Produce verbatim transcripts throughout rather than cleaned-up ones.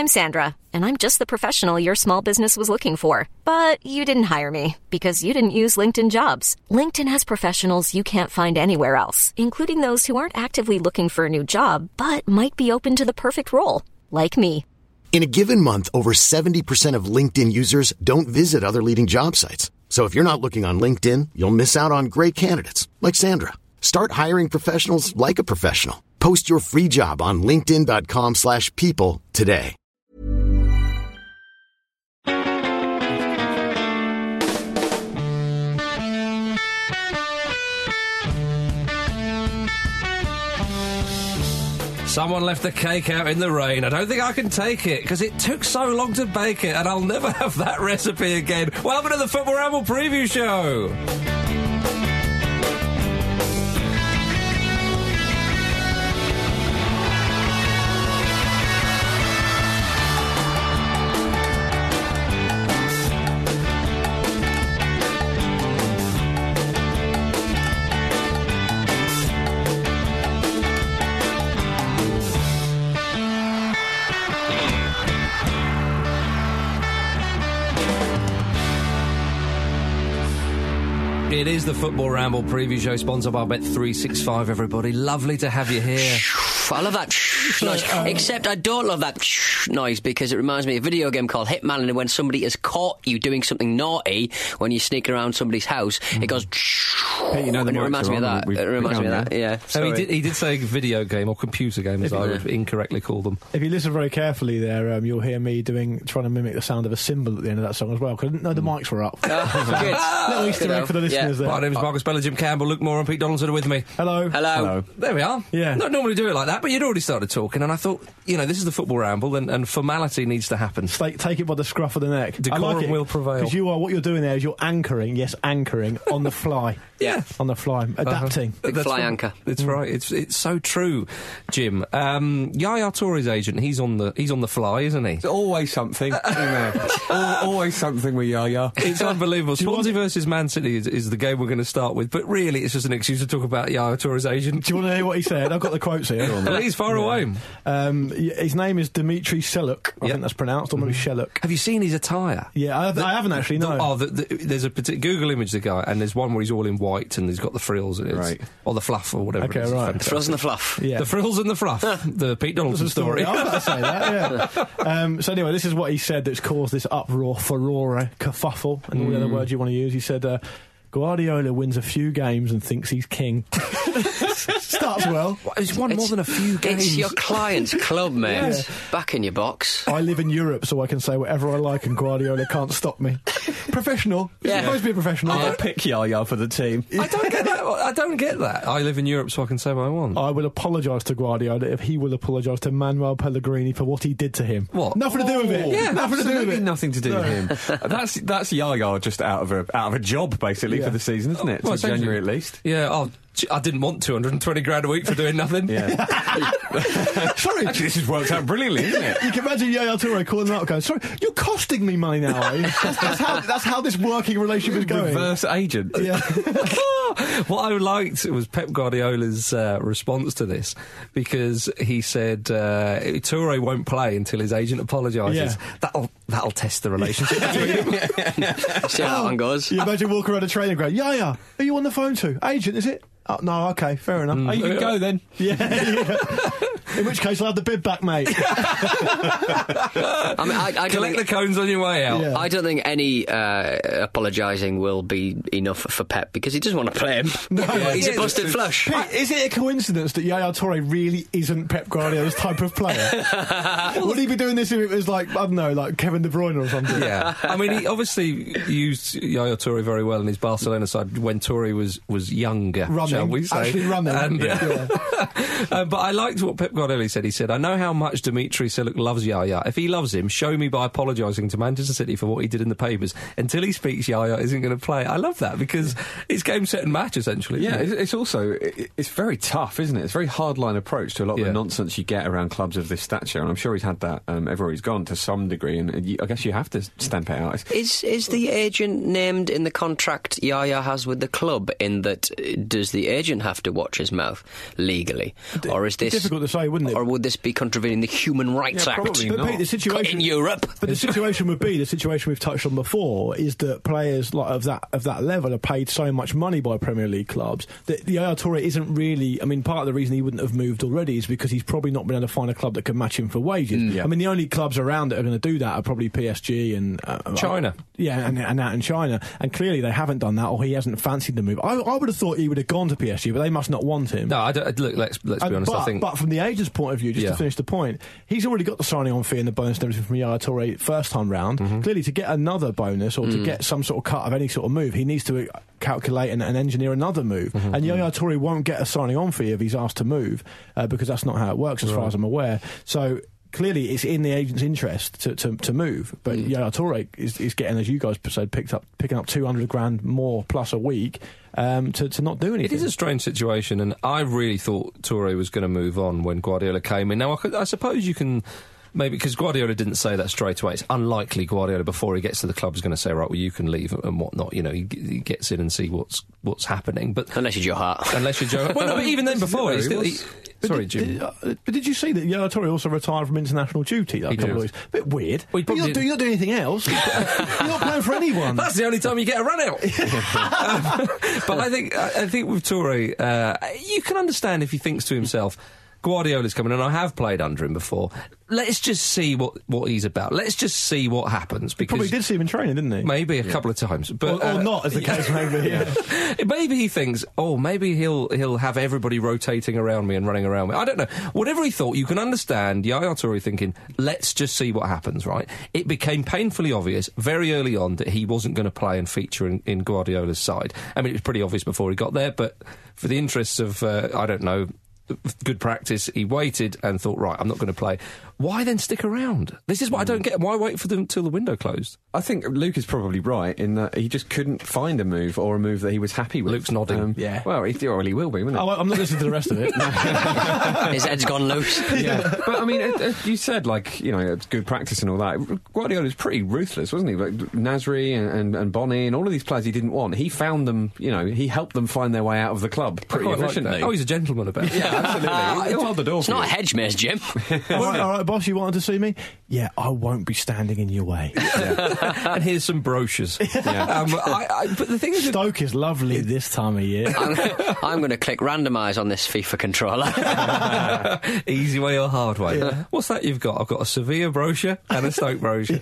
I'm Sandra, and I'm just the professional your small business was looking for. But you didn't hire me because you didn't use LinkedIn Jobs. LinkedIn has professionals you can't find anywhere else, including those who aren't actively looking for a new job, but might be open to the perfect role, like me. In a given month, over seventy percent of LinkedIn users don't visit other leading job sites. So if you're not looking on LinkedIn, you'll miss out on great candidates like Sandra. Start hiring professionals like a professional. Post your free job on linkedin.com slash people today. Someone left the cake out in the rain. I don't think I can take it, because it took so long to bake it, and I'll never have that recipe again. Welcome to the Football Ramble Preview Show. It is the Football Ramble Preview Show, sponsored by Bet three sixty-five, everybody. Lovely to have you here. I love that noise. Except I don't love that noise, because it reminds me of a video game called Hitman, and when somebody has caught you doing something naughty when you're sneaking around somebody's house, mm. it goes... Hey, you know, the and it reminds me of that. We've, it reminds me of that, yeah. So he did, he did say video game, or computer game, as I would incorrectly call them. If you listen very carefully there, um, you'll hear me doing trying to mimic the sound of a cymbal at the end of that song as well, because I didn't know the mics were up. Oh, little Easter egg for the listeners yeah. there. My name is Marcus Bella, Jim Campbell, Luke Moore and Pete Donaldson are with me. Hello. Hello. Hello. There we are. Yeah. Not normally do it like that, but you'd already started talking, and I thought, you know, this is the Football Ramble, and, and formality needs to happen. Take, take it by the scruff of the neck. Decorum I like it, will prevail. Because you are, what you're doing there is you're anchoring, yes, anchoring, on the fly. Yeah. On the fly. Adapting. Uh-huh. Big That's fly right. anchor. It's mm. right. It's it's so true, Jim. Um, Yaya Touré's agent, he's on the he's on the fly, isn't he? It's always something. You know. Al- always something with Yaya. It's unbelievable. Swansea versus Man City is, is the game we're going to start with, but really it's just an excuse to talk about Yaya Touré's agent. Do you want to hear what he said? I've got the quotes here. Please, far yeah. away. Um, his name is Dimitri Seluk. I yep. think that's pronounced, or maybe mm. Sheluk. Have you seen his attire? Yeah, I, the, I haven't actually, no. The, oh, the, the, there's a particular Google image of the guy, and there's one where he's all in white and he's got the frills, and it's, right. or the fluff, or whatever. Okay, it is. right. The frills and the fluff. Yeah. The frills and the fluff. The Pete Donaldson story. I was about to say that, yeah. um, so anyway, this is what he said that's caused this uproar, furore, kerfuffle, and all mm. the other words you want to use. He said, uh, Guardiola wins a few games and thinks he's king. Starts well. He's won it's, more than a few games. It's your client's club, mate. Yeah. Back in your box. I live in Europe, so I can say whatever I like, and Guardiola can't stop me. Professional. You're Yeah. supposed to be a professional. I'll pick Yaya for the team. I don't get that. I don't get that. I live in Europe, so I can say what I want. I will apologise to Guardiola if he will apologise to Manuel Pellegrini for what he did to him. What? Nothing to do with it. Yeah, nothing to do with absolutely it. nothing to do No. with him. that's that's Yaya just out of a out of a job basically Yeah. for the season, isn't it? Well, To January at least. Yeah. Oh, I didn't want two hundred twenty grand a week for doing nothing. Yeah. Sorry. Actually, this has worked out brilliantly, isn't it? You can imagine Yaya Toure calling him up going, sorry, you're costing me money now, are you? That's, that's, how, that's how this working relationship is going. Reverse agent. Yeah. What I liked was Pep Guardiola's uh, response to this, because he said uh, Toure won't play until his agent apologises. Yeah. That'll that'll test the relationship between them. See how that one goes. You imagine walking around a training ground, Yaya, are you on the phone to? Agent, is it? Oh, no, okay, fair enough. Mm. Oh, you can go then. Yeah, yeah. In which case, I'll have the bid back, mate. I mean, I, I don't Collect think, the cones on your way out. Yeah. I don't think any uh, apologising will be enough for Pep, because he doesn't want to play him. No, He's yeah, a busted it's- flush. Pete, is it a coincidence that Yaya Toure really isn't Pep Guardiola's type of player? Would he be doing this if it was like, I don't know, like Kevin De Bruyne or something? Yeah, I mean, he obviously used Yaya Toure very well in his Barcelona side when Toure was, was younger, Running, shall we say. actually running. And, Yeah. uh, but I liked what Pep Guardiola said. He said, I know how much Dimitri Seluk loves Yaya. If he loves him, show me by apologising to Manchester City for what he did in the papers. Until he speaks, Yaya isn't going to play. I love that, because it's game, set and match, essentially. Yeah, isn't it? it's, it's also it, it's very tough, isn't it? It's a very hardline approach to a lot of Yeah. the nonsense you get around clubs of this stature, and I'm sure he's had that um, everywhere he's gone to some degree, and, and you, I guess you have to stamp it out. It's, Is is the agent named in the contract Yaya has with the club, in that uh, does the agent have to watch his mouth legally? Or is this... Difficult to say. wouldn't it? Or would this be contravening the Human Rights Yeah, Act? probably But not. Pete, the situation in Europe. But the situation would be the situation we've touched on before is that players like of that of that level are paid so much money by Premier League clubs that the Yaya Toure isn't really. I mean, part of the reason he wouldn't have moved already is because he's probably not been able to find a club that can match him for wages. Mm. Yeah. I mean, the only clubs around that are going to do that are probably P S G and uh, China. Uh, yeah, and, and out in China. And clearly they haven't done that, or he hasn't fancied the move. I, I would have thought he would have gone to P S G, but they must not want him. No, I don't, look, let's, let's be And- honest, but, I think... but from the agent's point of view, just Yeah. to finish the point, he's already got the signing on fee and the bonus and everything from Yaya Toure first time round. Mm-hmm. Clearly, to get another bonus or Mm. to get some sort of cut of any sort of move, he needs to calculate and, and engineer another move. Mm-hmm. And Yaya Toure won't get a signing on fee if he's asked to move uh, because that's not how it works, as far as I'm aware. So. Clearly, it's in the agent's interest to, to, to move, but mm. Yaya Toure is, is getting, as you guys said, picked up picking up two hundred grand more plus a week um, to to not do anything. It is a strange situation, and I really thought Toure was going to move on when Guardiola came in. Now, I, could, I suppose you can... Maybe because Guardiola didn't say that straight away. It's unlikely Guardiola, before he gets to the club, is going to say, right, well, you can leave and whatnot. You know, he, he gets in and see what's what's happening. But Unless you're Joe Hart. unless you're Joe, well, no, but even then, before, he still, he, But sorry, did, Jim. Did, uh, but did you see that Yaya Toure also retired from international duty? Like, He a couple did. of weeks. Bit weird. Well, he But you're, probably not, did. you're not doing anything else. You're not playing for anyone. That's the only time you get a run out. um, but I think I think with Toure, uh, you can understand if he thinks to himself, Guardiola's coming, and I have played under him before. Let's just see what, what he's about. Let's just see what happens. Because Probably did see him in training, didn't he? maybe a couple of times, but or, or uh, not, as the case may be. Yeah. maybe he thinks, oh, maybe he'll he'll have everybody rotating around me and running around me. I don't know. Whatever he thought, you can understand Yaya Toure thinking, let's just see what happens, right? It became painfully obvious very early on that he wasn't going to play and feature in, in Guardiola's side. I mean, it was pretty obvious before he got there, but for the interests of, uh, I don't know, good practice, he waited and thought, right, I'm not going to play. Why then stick around? This is what I don't get. Why wait for them till the window closed? I think Luke is probably right in that he just couldn't find a move or a move that he was happy with. Luke's nodding. Yeah. Well, he, well, he will be, won't he? Oh, I'm not listening to the rest of it. His head's gone loose. Yeah, but I mean, it, it, you said, like, you know, it's good practice and all that. Guardiola's pretty ruthless, wasn't he? Like Nasri and, and, and Bonnie and all of these players he didn't want, he found them, you know, he helped them find their way out of the club pretty I quite like efficiently. that. Oh, he's a gentleman about it. yeah, absolutely. He'll hold the door It's for not a you. hedge maze, Jim. all, right, all right, boss, you wanted to see me? Yeah, I won't be standing in your way. And here's some brochures. Yeah. Um, I, I, but the thing is, Stoke is lovely this time of year. I'm, I'm going to click randomise on this FIFA controller. easy way or hard way. What's that you've got? I've got a Sevilla brochure and a Stoke brochure.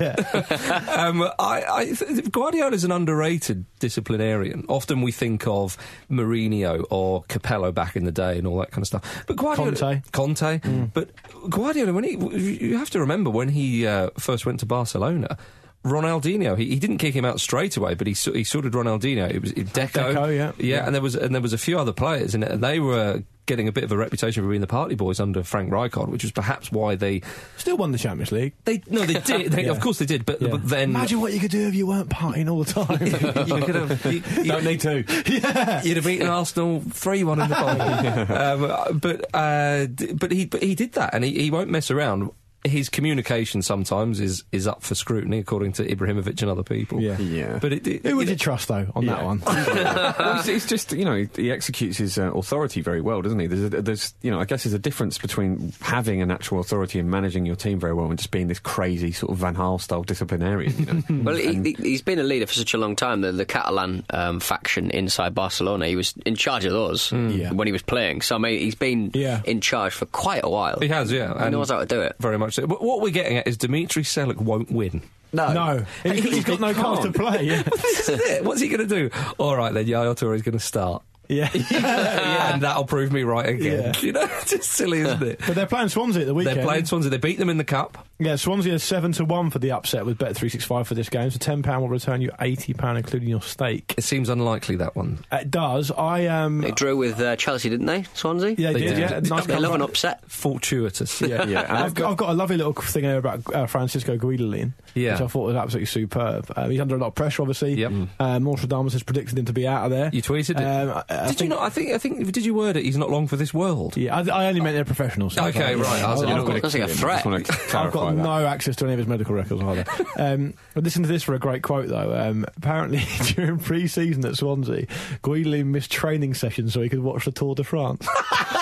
um, I, I, th- Guardiola's an underrated disciplinarian. Often we think of Mourinho or Capello back in the day and all that kind of stuff. But Guardiola, Conte. Conte. Mm. But Guardiola, when he, you have to remember when he uh, first went to Barcelona. Ronaldinho, he, he didn't kick him out straight away, but he he sorted Ronaldinho. It was it, Deco, Deco, yeah. yeah, Yeah. and there was and there was a few other players, and they were getting a bit of a reputation for being the party boys under Frank Rijkaard, which was perhaps why they Still won the Champions League. they no they did, they, Yeah. of course they did, but, Yeah. but then Imagine what you could do if you weren't partying all the time. you could have you, you, Don't need to. yeah. You'd have beaten Arsenal three one in the final, um, but uh, d- but he but he did that, and he, he won't mess around. His communication sometimes is, is up for scrutiny, according to Ibrahimovic and other people. Yeah. Yeah. But it, it, Who would you you trust, though, on that Yeah. one? Well, it's, it's just, you know, he, he executes his uh, authority very well, doesn't he? There's, a, there's, you know, I guess there's a difference between having an actual authority and managing your team very well and just being this crazy sort of Van Gaal-style disciplinarian, you know? Well, he, he- he's been a leader for such a long time. The, the Catalan um, faction inside Barcelona, he was in charge of those Yeah. when he was playing. So, I mean, he's been Yeah. in charge for quite a while. he has, yeah, He and knows how to do it. very much so. But what we're getting at is Dimitri Seluk won't win. No. He's, he's got no cards to play. Yeah. This is it. What's he going to do? All right, then Yaya Toure is going to start. Yeah. Yeah, and that'll prove me right again. Yeah. You know, it's just silly, isn't it? But they're playing Swansea at the weekend. They're playing Swansea. They beat them in the cup. Yeah, Swansea is seven to one for the upset with Bet three sixty-five for this game. So ten pounds will return you eighty pounds, including your stake. It seems unlikely, that one. It does. I um. They drew with uh, Chelsea, didn't they, Swansea? Yeah, They they did. did. Yeah, nice They love an comeback. upset. Fortuitous. Yeah, Yeah, and I've, got, I've got a lovely little thing here about uh, Francisco Guidolin, Yeah. which I thought was absolutely superb. Um, he's under a lot of pressure, obviously. Yep. Uh, Nostradamus has predicted him to be out of there. You tweeted it. Um, I, I did think, you not? I think. I think. Did you word it? He's not long for this world. Yeah, I, I only meant they're professionals. so- Okay, yeah. right, I was- I've you're not got- gonna- That's like a threat. I just want to I've clarify got that. no access to any of his medical records either. um, but listen to this for a great quote, though. Um, apparently, during pre-season at Swansea, Guidolin missed training sessions so he could watch the Tour de France.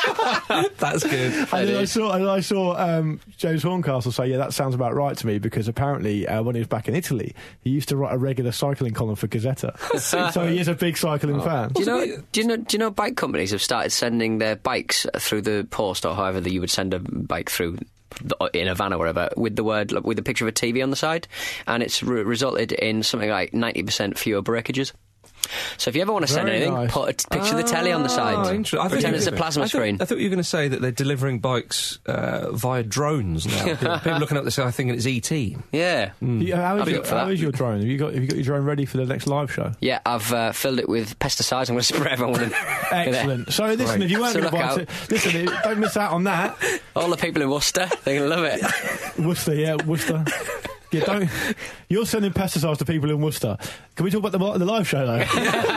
That's good. And then I saw, and I saw um, James Horncastle say, "Yeah, that sounds about right to me," because apparently uh, when he was back in Italy, he used to write a regular cycling column for Gazzetta. So he is a big cycling fan. Do you know? Do you know? Do you know? Bike companies have started sending their bikes through the post, or however that you would send a bike through. In a van or whatever, with the word, with a picture of a T V on the side, and it's re- resulted in something like ninety percent fewer breakages. So if you ever want to send Very anything, nice. put a t- picture of the telly on the Oh, side. interesting. I Pretend thought- it's a plasma I thought- screen. I thought you were going to say that they're delivering bikes uh, via drones now. people, people looking up the sky thinking it's E T. Yeah. You- how I'd is, be your, up for how that. is your drone? Have you got have you got your drone ready for the next live show? Yeah, I've uh, filled it with pesticides. I'm going to spray everyone in. Excellent. So listen, if you weren't So going to look buy out. it, listen, don't miss out on that. All the people in Worcester, they're going to love it. Worcester, yeah, Worcester. Yeah, don't. You're sending pesticides to people in Worcester. Can we talk about the, the live show though?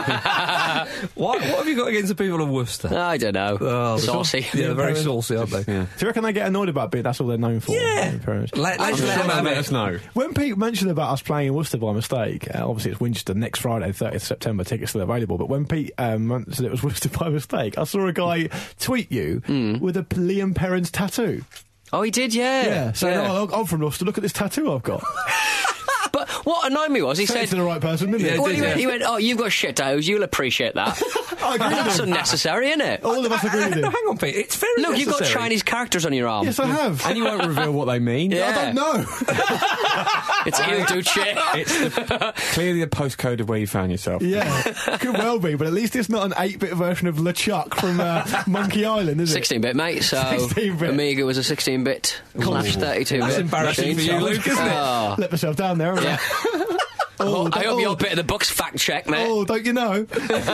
What, what have you got against the people of Worcester? I don't know. Oh, Saucy. Yeah, they're very saucy, aren't they? Yeah. Do you reckon they get annoyed about being? That's all they're known for. Yeah. Parents. Let, I'm let's sure let them they'll have let it. us know. When Pete mentioned about us playing in Worcester by mistake, uh, obviously it's Winchester next Friday, thirtieth of September, tickets still available, but when Pete um, said it was Worcester by mistake, I saw a guy tweet you with a Liam Perrins tattoo. Oh, he did, yeah. Yeah, saying, oh, I'm from Worcester, look at this tattoo I've got. But what annoyed me was he Said said... to the right person, didn't he? Yeah, Well, did, he, went, yeah. he went, oh, you've got shit tattoos, you'll appreciate that. I agree with That's him. unnecessary, isn't it? All of us agree with No, him. hang on, Pete. It's very Look, you've got necessary. Chinese characters on your arm. Yes, I have. And you won't reveal what they mean. Yeah. I don't know. It's Il Duce. It's the, clearly the postcode of where you found yourself. Yeah, could well be, but at least it's not an eight-bit version of LeChuck from uh, Monkey Island, is it? sixteen-bit, mate, so sixteen-bit. Amiga was a sixteen-bit slash thirty-two bit. That's embarrassing for you, machine. Luke, isn't it? Oh. Let myself down there, haven't Yeah. I? Oh, I don't- hope oh, your bit of the book's fact check, mate. Oh, don't you know?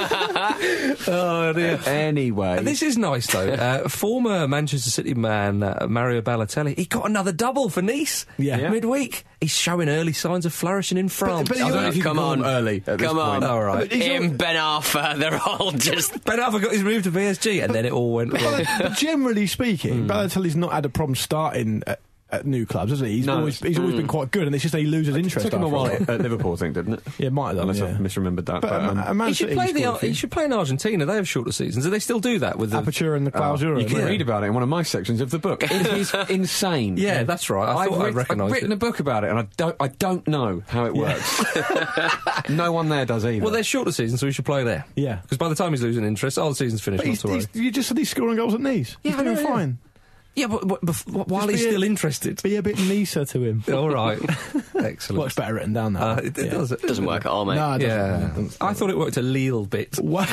Oh, dear. Anyway. This is nice, though. Uh, former Manchester City man uh, Mario Balotelli, he got another double for Nice Yeah. Yeah. midweek. He's showing early signs of flourishing in France. but I don't know you're- if you Come can call on. them early at this Come on. point. All right. But he's Him, all- Ben Arfa, they're all just... Ben Arfa got his move to P S G, and then it all went wrong. But generally speaking, Balotelli's not had a problem starting at, at new clubs, has he? He's No. always he's always been quite good, and it's just that he loses interest. It took him a after while while. at Liverpool, I think, didn't it? Yeah, might have done. Unless yeah. I've misremembered that. But, But, um, uh, Man He should City play scored a the. few. He should play in Argentina. They have shorter seasons. Do they still do that with the Aperture and the Clausura. you can yeah. read about it in one of my sections of the book. It is insane. Yeah, that's right. I I've, thought I writ- recognised I've written it. a book about it, and I don't. I don't know how it works. no one there does either. Well, they're shorter seasons, so we should play there. Yeah. Because by the time he's losing interest, oh, the season's finished. But Not he's, to worry. he's, you just said he's scoring goals at Nice. Yeah, he's I doing know, yeah. fine. Yeah, but, but, but while Just he's be a- still interested. Be a bit nicer to him. All right. Excellent. Much better written down. That Uh, one. it, it Yeah. does. It Doesn't work at all, mate. No, it doesn't. Yeah. It doesn't. I thought it worked a little bit. Wow.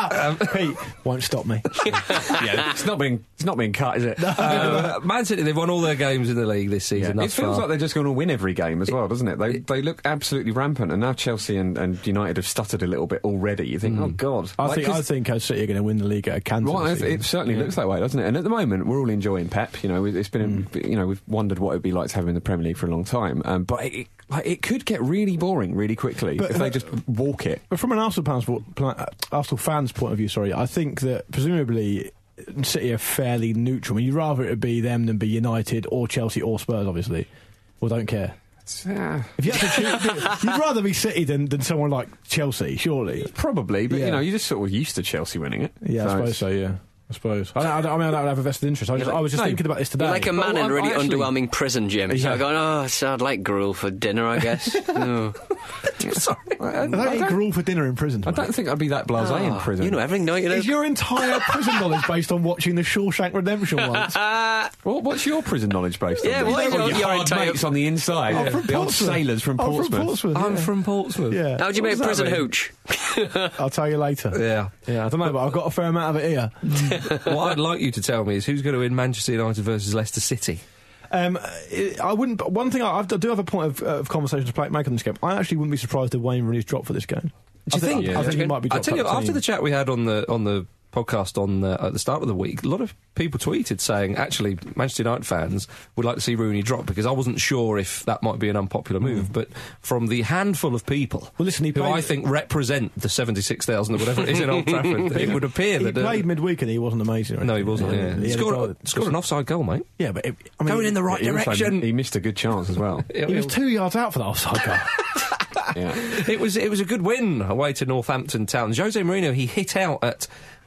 Pete won't stop me. yeah, it's not being. It's not being cut, is it? Uh, Man City, they've won all their games in the league this Yeah. season. It thus feels far. like they're just going to win every game as well, doesn't it? They they look absolutely rampant, and now Chelsea and, and United have stuttered a little bit already. You think, oh god, I Like, think 'cause- I think uh, City are going to win the league at a cancer. Well, this it, it season. certainly Yeah. looks that way, doesn't it? And at the moment, we're all enjoying Pep. You know, it's been, you know, we've wondered what it'd be like to have him in the Premier League for a long time. Um, but it, like, it could get really boring really quickly But- if they but- just walk it. But from an Arsenal fans, uh, Arsenal fans' point of view, sorry, I think that presumably City are fairly neutral. I mean, you'd rather it be them than be United or Chelsea or Spurs, obviously, or don't care. Uh, If you had to choose, you'd rather be City than, than someone like Chelsea, surely. probably, but Yeah. you know, you're just sort of used to Chelsea winning it. Yeah, I So suppose it's- so. Yeah, I suppose. I, don't, I, don't, I mean, I don't have a vested interest. I was, just- I was just No, thinking about this today. You're like a man Well, in I- really I actually- underwhelming prison, Jim. Yeah. So I'm going, oh, so I'd like gruel for dinner, I guess. Oh. Sorry. I, I don't eat gruel for dinner in prison. I don't think I'd be that blasé in Oh, prison. You know everything, don't you? Is your entire prison knowledge based on watching the Shawshank Redemption once? Well, what's your prison knowledge based Yeah, on? what is Oh, your- your your hard entire- mates on the inside. I'm from the old Portsmouth. sailors from I'm Portsmouth. From Portsmouth I'm yeah. from Portsmouth. Yeah. How do you What make does that prison mean? hooch? I'll tell you later. Yeah. Yeah, I don't know, but I've got a fair amount of it here. What I'd like you to tell me is who's going to win Manchester United versus Leicester City. Um, it, I wouldn't. but One thing I, I do have a point of, uh, of conversation to play, make on this game. I actually wouldn't be surprised if Wayne Rooney's dropped for this game. Do you I think? think? I think he might be. I Dropped tell you, out after team. the chat we had on the on the podcast on uh, at the start of the week, a lot of people tweeted saying actually Manchester United fans would like to see Rooney drop because I wasn't sure if that might be an unpopular move, but from the handful of people Well, listen, he who played- I think represent the seventy-six thousand or whatever it is in Old Trafford, it would appear he that uh, played midweek and he wasn't amazing. or no, he anything. wasn't. Yeah, He He had a scored, goal- scored an offside goal, mate. Yeah, but it, I mean, Going in the right He also- direction. he missed a good chance as well. It, He was it- two yards out for that offside goal. yeah. it was it was a good win away to Northampton Town. Jose Mourinho, he hit out at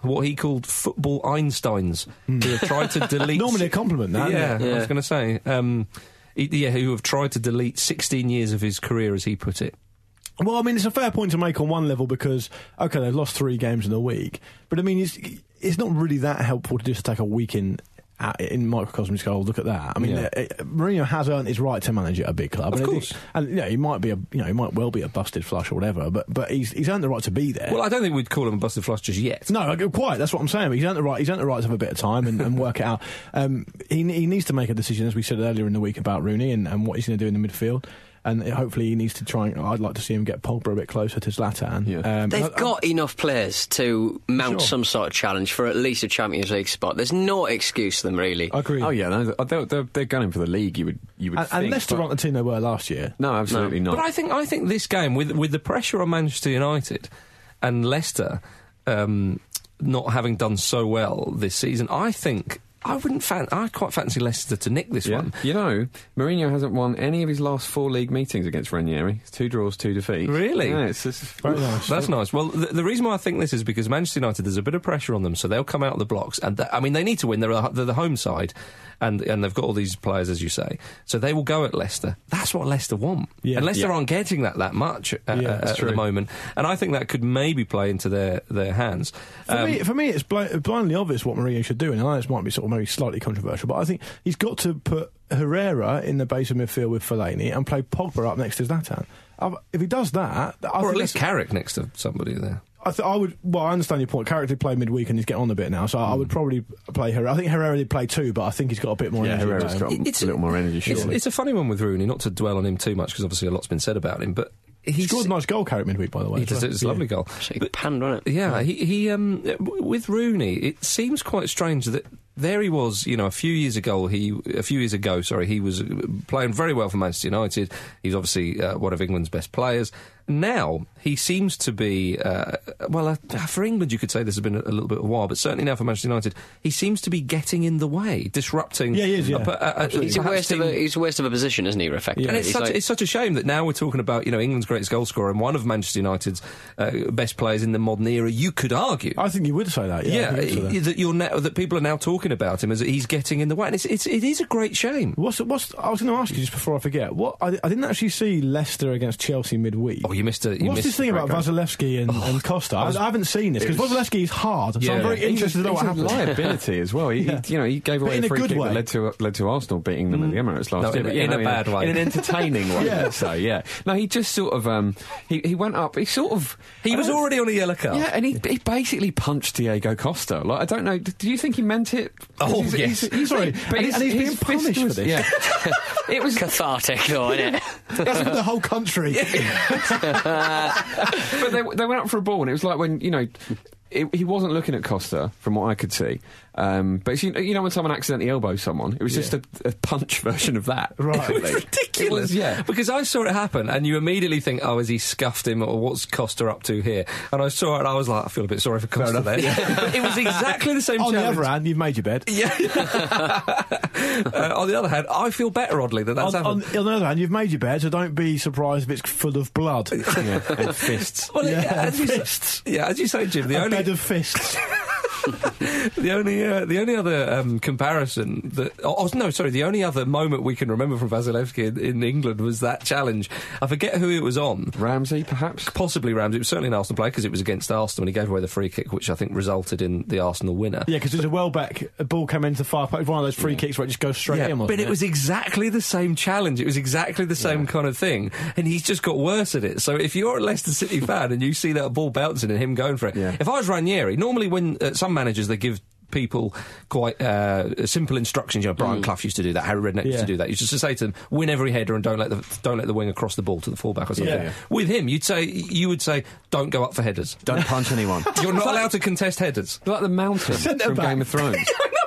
what he called football Einsteins, who have tried to delete... Normally a compliment, that. Yeah, isn't it? I was going to say. Um, he- yeah, who have tried to delete sixteen years of his career, as he put it. Well, I mean, it's a fair point to make on one level because, OK, they've lost three games in a week, but, I mean, it's, it's not really that helpful to just take a week in uh, in microcosm and just go, oh, look at that. I mean, Yeah. uh, uh, Mourinho has earned his right to manage at a big club. Of and it- course. and, you know, he might be a, you know, he might well be a busted flush or whatever, but, but he's, he's earned the right to be there. Well, I don't think we'd call him a busted flush just yet. No, quite. That's what I'm saying. But he's earned the right. He's earned the right to have a bit of time and, and work it out. Um, he, he needs to make a decision, as we said earlier in the week about Rooney and, and what he's going to do in the midfield. And hopefully he needs to try. And, I'd like to see him get Pogba a bit closer to Zlatan. Yeah. Um, They've and I- got enough players to mount Sure. some sort of challenge for at least a Champions League spot. There's no excuse for them, really. I agree. Oh yeah, no, they're, they're, they're gunning for the league. You would, you would and, think. and Leicester but- aren't the team they were last year. No, absolutely not. But I think I think this game, with with the pressure on Manchester United and Leicester um, not having done so well this season, I think I wouldn't. Fan- I quite fancy Leicester to nick this Yeah. one. You know, Mourinho hasn't won any of his last four league meetings against Ranieri. It's two draws, two defeats. Really? Yeah, it's, it's Very nice. That's nice. Well, the, the reason why I think this is because Manchester United, there's a bit of pressure on them, so they'll come out of the blocks. And th- I mean, they need to win. They're, a, they're the home side, and and they've got all these players, as you say. So they will go at Leicester. That's what Leicester want. Yeah. And Leicester Yeah. aren't getting that that much uh, Yeah, uh, that's at the true. moment. And I think that could maybe play into their, their hands. For, Um, me, for me, it's bl- blindly obvious what Mourinho should do, and I know this might be sort of maybe slightly controversial, but I think he's got to put Herrera in the base of midfield with Fellaini and play Pogba up next to Zlatan. Uh, if he does that, I or think at least that's- Carrick next to somebody there. I, th- I would. Well, I understand your point. Carrick did play midweek and he's getting on a bit now, so I would probably play Herrera. I think Herrera did play too, but I think he's got a bit more yeah, energy. Herrera's about got him. It's- a little more energy. It's, Surely. it's a funny one with Rooney, not to dwell on him too much, because obviously a lot's been said about him, but He he's... scored a nice goal, Carrick, midweek, by the way. He as does, well. it's a Yeah. lovely goal. So he But- panned, wasn't it? Yeah, he, he um, w- with Rooney, it seems quite strange that there he was, you know, a few years ago. He a few years ago, sorry, he was playing very well for Manchester United. He's obviously uh, one of England's best players. Now he seems to be, uh, well, uh, for England you could say this has been a, a little bit of a while, but certainly now for Manchester United, he seems to be getting in the way, disrupting. Yeah, he is, yeah. a- a- a- He's a perhaps waste of a, team- he's a waste of a position, isn't he? Effectively, and it's He's such, like- it's such a shame that now we're talking about, you know, England's greatest goal scorer and one of Manchester United's uh, best players in the modern era. You could argue. I think you would say that. Yeah, Yeah, I think you'd say that. that you're now, that people are now talking about him as that he's getting in the way, and it's, it's it is a great shame. What's, what's, I was going to ask you just before I forget. What I, I didn't actually see Leicester against Chelsea midweek. Oh, you missed a. You What's missed this thing a about great game. Vasilevsky and, and Costa? I, I haven't seen this because Vasilevsky is hard, so Yeah. I'm very He's a- interested to know He's what a happened. liability as well. He, Yeah. he, you know, he gave But away in a a free good kick way. that led to led to Arsenal beating them at the Emirates last No, year. in- but, you in know, a bad way. in an entertaining way. Yeah. Let's say, yeah. No, he just sort of um, he he went up. He sort of He I was don't- already on a yellow card. Yeah, and he, he basically punched Diego Costa. Like, I don't know. Do you think he meant it? Oh, He's- yes. he's- he's- Sorry, but and- his- and he's his being fist punished for was- this. Yeah, it was. cathartic, though, isn't it? That's for the whole country. But they, they went up for a ball, and it was like when, you know, it, he wasn't looking at Costa, from what I could see. Um, but it's, you, you know when someone accidentally elbows someone? It was just a, a punch version of that. Right. basically. Ridiculous. It was, yeah. Because I saw it happen, and you immediately think, oh, has he scuffed him, or what's Costa up to here? And I saw it, and I was like, I feel a bit sorry for Costa there. But it was exactly the same On the challenge. other hand, you've made your bed. Yeah. uh, on the other hand, I feel better, oddly, that that's On, on, happened. on the other hand, you've made your bed, so don't be surprised if it's full of blood. Yeah, and fists. Well, Yeah, as you fists. Say, yeah, as you say, Jim, the A only bed of fists. the only uh, the only other um, comparison that oh, oh no sorry the only other moment we can remember from Vasilevsky in, in England was that challenge. I forget who it was on. Ramsey, perhaps? Possibly Ramsey. It was certainly an Arsenal play because it was against Arsenal, and he gave away the free kick, which I think resulted in the Arsenal winner. Yeah, because there's a Welbeck, a ball came into the far post, one of those free kicks where it just goes straight Yeah, in. but wasn't it was exactly the same challenge. It was exactly the same kind of thing, and he's just got worse at it. So if you're a Leicester City fan and you see that ball bouncing and him going for it, Yeah. if I was Ranieri, normally when uh, some managers they give people quite uh, simple instructions. You know, Brian Clough used to do that. Harry Redknapp used Yeah. to do that. You just to say to them, win every header and don't let the don't let the winger cross the ball to the fullback or something. Yeah. With him, you'd say you would say, don't go up for headers. Don't punch anyone. You're not allowed to contest headers. Like the mountain Centre from back. Game of Thrones. I know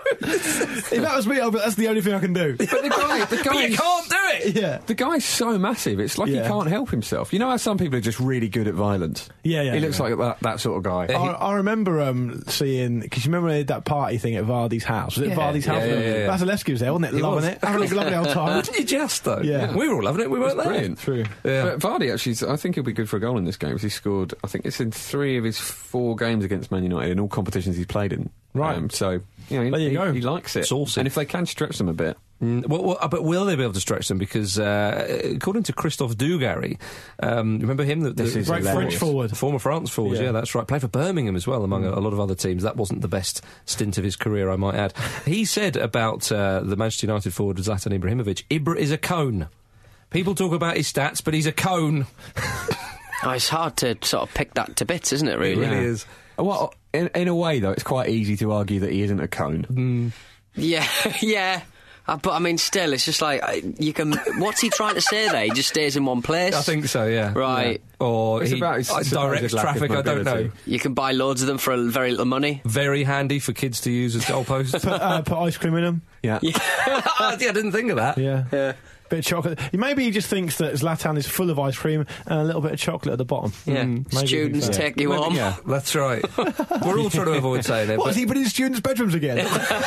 If that was me, I'd be, that's the only thing I can do. But the guy, the But guy, you can't do it. Yeah. the guy's so massive. It's like Yeah. he can't help himself. You know how some people are just really good at violence. Yeah, yeah, He looks yeah. like that, that sort of guy. I, I remember um, seeing, because you remember they did that party thing at Vardy's house. Was it Yeah. Vardy's house? Yeah, yeah, yeah, yeah. Vasilevsky was there, wasn't it? He Loving was. it. Having a lovely old time. Didn't you just, though? Yeah. We were all loving it. We weren't there. brilliant. True. Yeah. But Vardy actually, I think he'll be good for a goal in this game because he scored, I think it's in three of his four games against Man United in all competitions he's played in. Right. Um, so, you know, There he, you go. he likes it. Saucy. And if they can stretch them a bit. Mm, well, well, but will they be able to stretch them? Because uh, according to Christophe Dugarry, um, remember him? The, the This is Great hilarious. French forward. The former France forward, yeah. Yeah. that's right. Played for Birmingham as well, among a, a lot of other teams. That wasn't the best stint of his career, I might add. He said about uh, the Manchester United forward Zlatan Ibrahimovic, Ibra is a cone. People talk about his stats, but he's a cone. Oh, it's hard to sort of pick that to bits, isn't it, really? It really Yeah. is. Well, in, in a way, though, it's quite easy to argue that he isn't a cone. Yeah, yeah. Uh, but I mean, still, it's just like, uh, you can... What's he trying to say there? He just stays in one place? I think so, yeah. Right. Yeah. Or It's he about his uh, supposed directs lack of traffic, I don't know. mobility. You can buy loads of them for a very little money. Very handy for kids to use as goalposts. Put, uh, put ice cream in them. Yeah. yeah, I didn't think of that. Yeah. Yeah. Bit of chocolate. Maybe he just thinks that Zlatan is full of ice cream and a little bit of chocolate at the bottom. Yeah. Maybe Students he's, uh, take you Maybe, home. yeah. That's right. We're all trying to avoid saying it. What, but has he been in students' bedrooms again?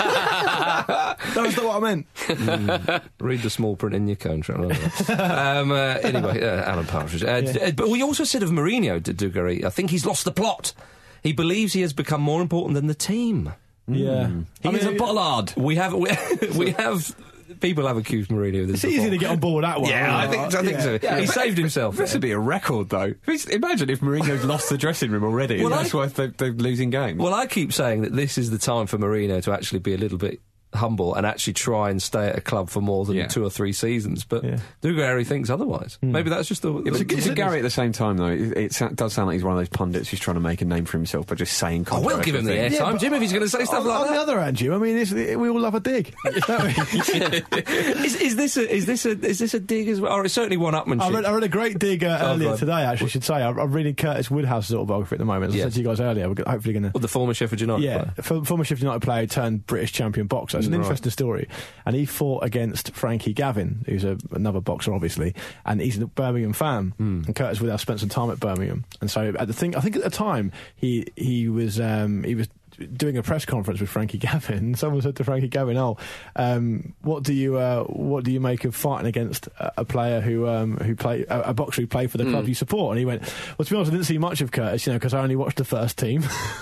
That's not what I meant. read the small print in your contract. um, uh, anyway, uh, Alan Partridge. Uh, Yeah. d- uh, but we also said of Mourinho, D- Dugarry, I think he's lost the plot. He believes he has become more important than the team. Yeah. He I is mean, a bollard. We have, we, we have, people have accused Mourinho of this It's easy before. to get on board with that one. Yeah, I think, I think so. Yeah, he but- saved himself. This would be a record, though. Imagine if Mourinho's lost the dressing room already, Well, and that's I- why they're, they're losing games. Well, I keep saying that this is the time for Mourinho to actually be a little bit humble and actually try and stay at a club for more than Yeah. two or three seasons. But Yeah. Dugarry thinks otherwise. Maybe that's just the... Yeah, the- but to Gary at the same time, though, it, it sa- does sound like he's one of those pundits who's trying to make a name for himself by just saying I will give him the controversial things. airtime, but- Jim, if he's going to say stuff on, like on that. the other hand, Jim, I mean, it's, we all love a dig. don't we? is, is this a is this a is this a dig as well? Or it's certainly one upmanship. I read, I read a great dig uh, Oh, earlier God. today, actually, I should say. I, I'm reading Curtis Woodhouse's autobiography at the moment. As I Yeah. said to you guys earlier, we're go- hopefully going to... Well, the former Sheffield United Yeah, player. for- former Sheffield United player who turned British champion boxer. It's an Right. interesting story. And he fought against Frankie Gavin, who's a, another boxer, obviously, and he's a Birmingham fan. And Curtis Woodhouse spent some time at Birmingham. And so at the thing, I think at the time, he he was um, he was doing a press conference with Frankie Gavin. And someone said to Frankie Gavin, "Oh, um, what do you uh, what do you make of fighting against a, a player who um, who play a, a boxer who played for the club you support?" And he went, "Well, to be honest, I didn't see much of Curtis, you know, because I only watched the first team."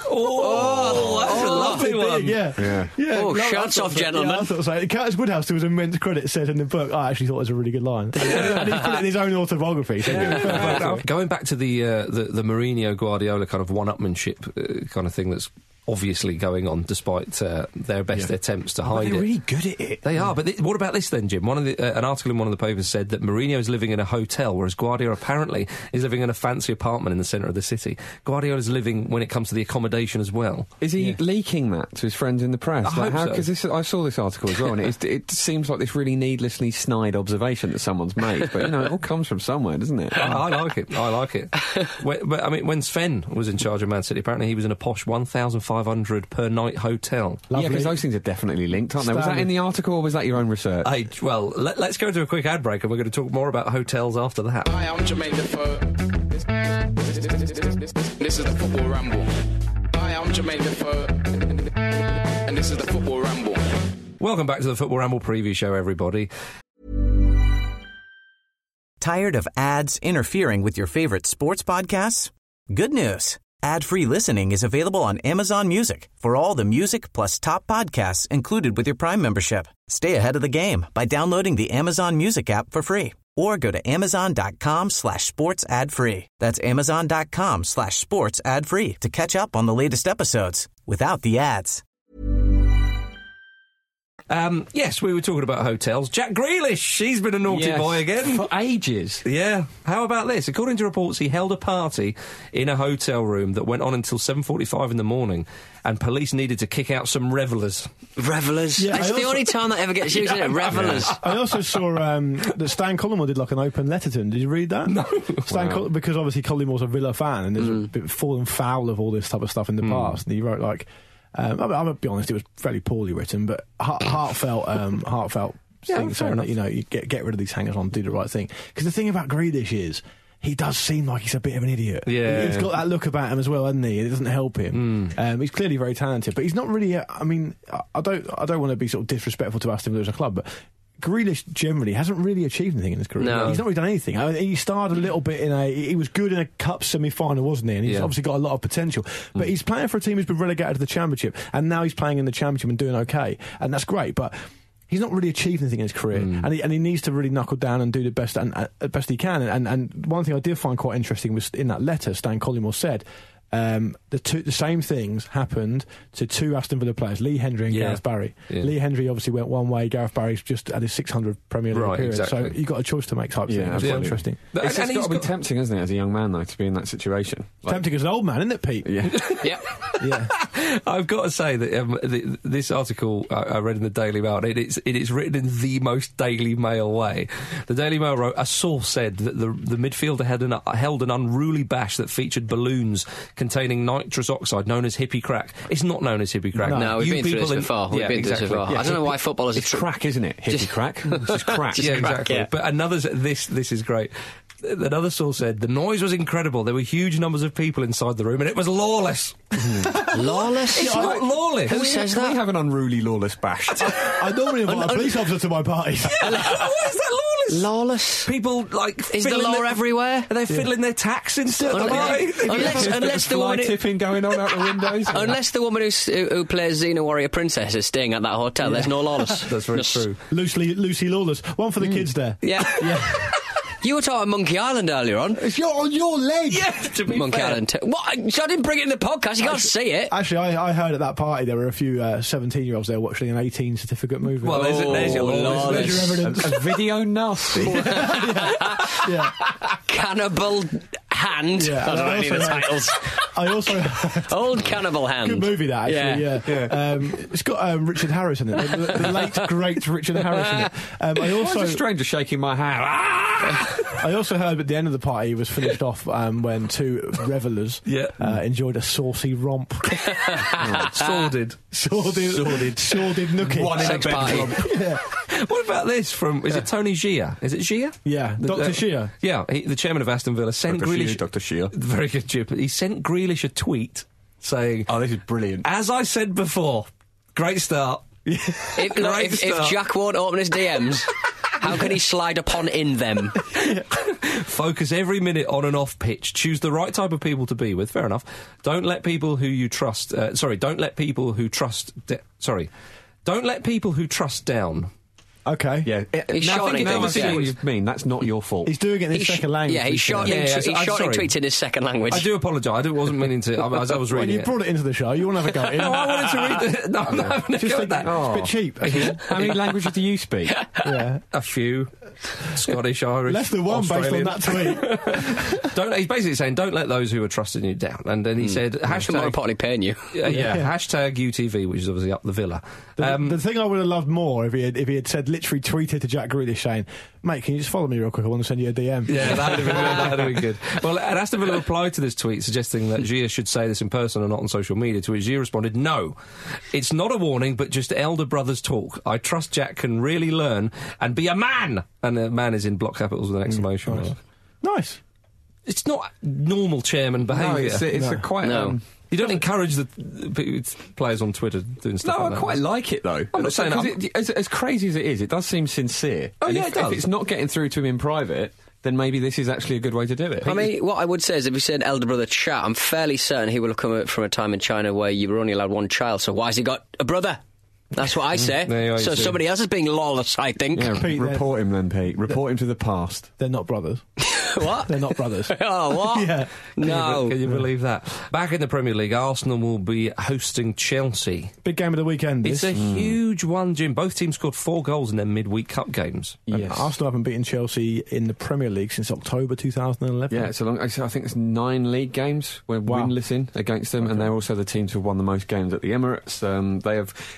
Oh, that's a lovely Big, one. Yeah. Yeah. yeah. Oh, no, I shouts thought off, so. gentlemen. Yeah, I thought so. Curtis Woodhouse, there was immense credit said in the book. I actually thought it was a really good line. And he put it in his own autobiography. So fair play to him. Going back to the, uh, the the Mourinho Guardiola kind of one-upmanship uh, kind of thing that's obviously going on, despite uh, their best Yeah. attempts to hide They're it. really good at it. They are, but th- what about this then, Jim? One of the, uh, an article in one of the papers said that Mourinho is living in a hotel, whereas Guardiola apparently is living in a fancy apartment in the centre of the city. Guardiola's living when it comes to the accommodation as well. Is he leaking that to his friends in the press? I hope so. Because this, I saw this article as well, and it, is, it seems like this really needlessly snide observation that someone's made. But you know, it all comes from somewhere, doesn't it? I, I like it. I like it. when, but, I mean, when Sven was in charge of Man City, apparently he was in a posh one thousand five hundred per night hotel. Yeah, Lovely. because those things are definitely linked, aren't they? Was that in the article or was that your own research? Hey, well, let, let's go to a quick ad break, and we're going to talk more about hotels after that. Hi, I'm Jermaine Defoe. This, this, this, this, this, this is the Football Ramble. Hi, I'm Jermaine Defoe. And this is the Football Ramble. Welcome back to the Football Ramble preview show, everybody. Tired of ads interfering with your favorite sports podcasts? Good news. Ad-free listening is available on Amazon Music for all the music plus top podcasts included with your Prime membership. Stay ahead of the game by downloading the Amazon Music app for free or go to amazon.com slash sports ad free. That's amazon.com slash sports ad free to catch up on the latest episodes without the ads. Um, yes, we were talking about hotels. Jack Grealish, he's been a naughty Yes, boy again. for ages. Yeah. How about this? According to reports, he held a party in a hotel room that went on until seven forty-five in the morning, and police needed to kick out some revellers. Revellers. Yeah, it's I the also- only time that ever gets used, isn't it? Revellers. I also saw um, that Stan Collymore did like an open letter to him. Did you read that? No. Stan Wow. Coll- because obviously Collymore's a Villa fan and has been fallen foul of all this type of stuff in the past. And he wrote like, Um, I mean, I'm gonna be honest, it was fairly poorly written, but heart, heartfelt, um, heartfelt Yeah, thing fair saying enough. that, you know, you get get rid of these hangers on, do the right thing. Because the thing about Grealish is, he does seem like he's a bit of an idiot. Yeah. He's got that look about him as well, hasn't he? It doesn't help him. Mm. Um, he's clearly very talented, but he's not really. A, I mean, I- I don't. I don't want to be sort of disrespectful to Aston Villa as a club, but Grealish generally hasn't really achieved anything in his career. No. He's not really done anything. I mean, he started a little bit in a. He was good in a cup semi-final, wasn't he? And he's Yeah. obviously got a lot of potential. But he's playing for a team who's been relegated to the Championship, and now he's playing in the Championship and doing okay, and that's great. But he's not really achieved anything in his career, and, he, and he needs to really knuckle down and do the best and uh, best he can. And, and one thing I did find quite interesting was in that letter, Stan Collymore said. Um, the two, the same things happened to two Aston Villa players, Lee Hendry and Yeah. Gareth Barry. Yeah. Lee Hendry obviously went one way. Gareth Barry's just had his six hundred Premier League Right, appearance. exactly. So you got a choice to make type Yeah, thing. That's quite absolutely. interesting. But- It's, and it's got he's to be got- tempting, isn't it, as a young man, though, to be in that situation. Like, Tempting as an old man, isn't it, Pete? Yeah. Yeah. Yeah. I've got to say that um, the, this article I, I read in the Daily Mail, it, it's, it is written in the most Daily Mail way. The Daily Mail wrote, a source said that the, the midfielder had an, held an unruly bash that featured balloons containing nitrous oxide known as hippie crack. It's not known as hippie crack. No, we've You been through people this in- before. We've Yeah, been through this exactly. before. Yeah, I don't know hippie- why football is a It's tr- crack, isn't it? Hippie Just- crack. It's just crack. Yeah, crack, exactly. yeah. But another this this is great. Another source said the noise was incredible. There were huge numbers of people inside the room, and it was lawless. Lawless? It's not lawless. Who says Can we that? have an unruly, lawless bash? I normally invite a police officer to my parties. What is that lawless? Lawless? People like Is the fiddling law their- everywhere? Are they fiddling their tax instead? Unless, unless, unless the fly woman who, tipping going on out the windows. unless the woman who's, who, who plays Xena Warrior Princess is staying at that hotel, there's no lawless. That's very Yes. true. Loosely, Lucy Lawless. One for the kids there. Yeah. Yeah. You were talking Monkey Island earlier on. It's your, on your leg. Yeah, to be Monkey fair. Island. T- what? So I didn't bring it in the podcast. You can't see it. Actually, I, I heard at that party there were a few uh, seventeen-year-olds there watching an eighteen certificate movie. Well, there's, there's your Oh, lawless. lawless. There's your evidence. A video nasty. yeah. Cannibal Hand. Yeah, I don't know and I any of the also heard- titles. I also heard Old Cannibal Hand. good movie that actually. Yeah. Yeah, Um, it's got um, Richard Harris in it, the, the, the late great Richard Harris in it. Um, I Why is also a stranger shaking my hand? Ah! I also heard at the end of the party was finished off um, when two revellers Yeah. uh, enjoyed a saucy romp. Sordid. Sordid, sordid, sordid nookie. One in a Sex party. yeah, What about this from, is it Tony Gia? Is it Gia? yeah. The- Doctor uh, Shear. Yeah, he, the chairman of Aston Villa sent Doctor Grealish... Shear, Doctor Shear. Very good, Jim. He sent Grealish a tweet saying, Oh, this is brilliant. as I said before, great start. If, look, Great if, if start. Jack won't open his D Ms, how can he slide upon in them? Focus every minute on and off pitch. Choose the right type of people to be with. Fair enough. Don't let people who you trust... Uh, sorry, don't let people who trust... De- sorry. Don't let people who trust down. Okay. Yeah. He's now I shortening think now I things, see yeah. what you mean. That's not your fault. He's doing it in his He's sh- second language. Yeah, he's to be fair. shortening, Yeah, yeah, tw- so- he's I'm shortening sorry. tweets in his second language. I do apologise. I didn't- wasn't meaning to... I, as I was Well, reading you it. brought it into the show. You want to have a go at it? No, I wanted to read the... No, I'm not having a Just go think at that. it's a bit cheap. actually. How many languages do you speak? yeah. A few. Scottish, Irish, Less than one based on Australian. that tweet. Don't, he's basically saying, don't let those who are trusting you down. And then he said, Actually, more hashtag, importantly, paying you. yeah, yeah, hashtag U T V, which is obviously up the villa. The, Um, the thing I would have loved more if he had, if he had said, literally tweeted to Jack Grealish saying, mate, can you just follow me real quick? I want to send you a D M. yeah, that'd have been, that'd have been good. Well, and Aston Villa replied to this tweet suggesting that Gia should say this in person and not on social media, to which Gia responded, no, it's not a warning, but just elder brothers talk. I trust Jack can really learn and be a man. And the man is in block capitals with an exclamation mark. Nice. It's not normal chairman No, behaviour. it's, it's a quite... No. Um, You don't encourage the the players on Twitter doing stuff no, like I that. quite like it though. I'm not saying Because I'm- it, as, as crazy as it is, it does seem sincere. Oh, And yeah, if, it does. if it's not getting through to him in private, then maybe this is actually a good way to do it. I mean, what I would say is if you said elder brother chat, I'm fairly certain he will have come from a time in China where you were only allowed one child, so why has he got a brother? That's what I say. There you are, so you see. somebody else is being lawless, I think. yeah, Pete, report him then, Pete. Report him to the past. They're not brothers. What? They're not brothers. Oh, what? Yeah. No. Can you believe that? Back in the Premier League, Arsenal will be hosting Chelsea. Big game of the weekend. It's This. a huge one, Jim. Both teams scored four goals in their midweek cup games. And Yes. Arsenal haven't beaten Chelsea in the Premier League since October two thousand eleven. Yeah, it's a long. I think it's nine league games we're Wow. winless in against them, and they're also the teams who've won the most games at the Emirates. Um, they have turned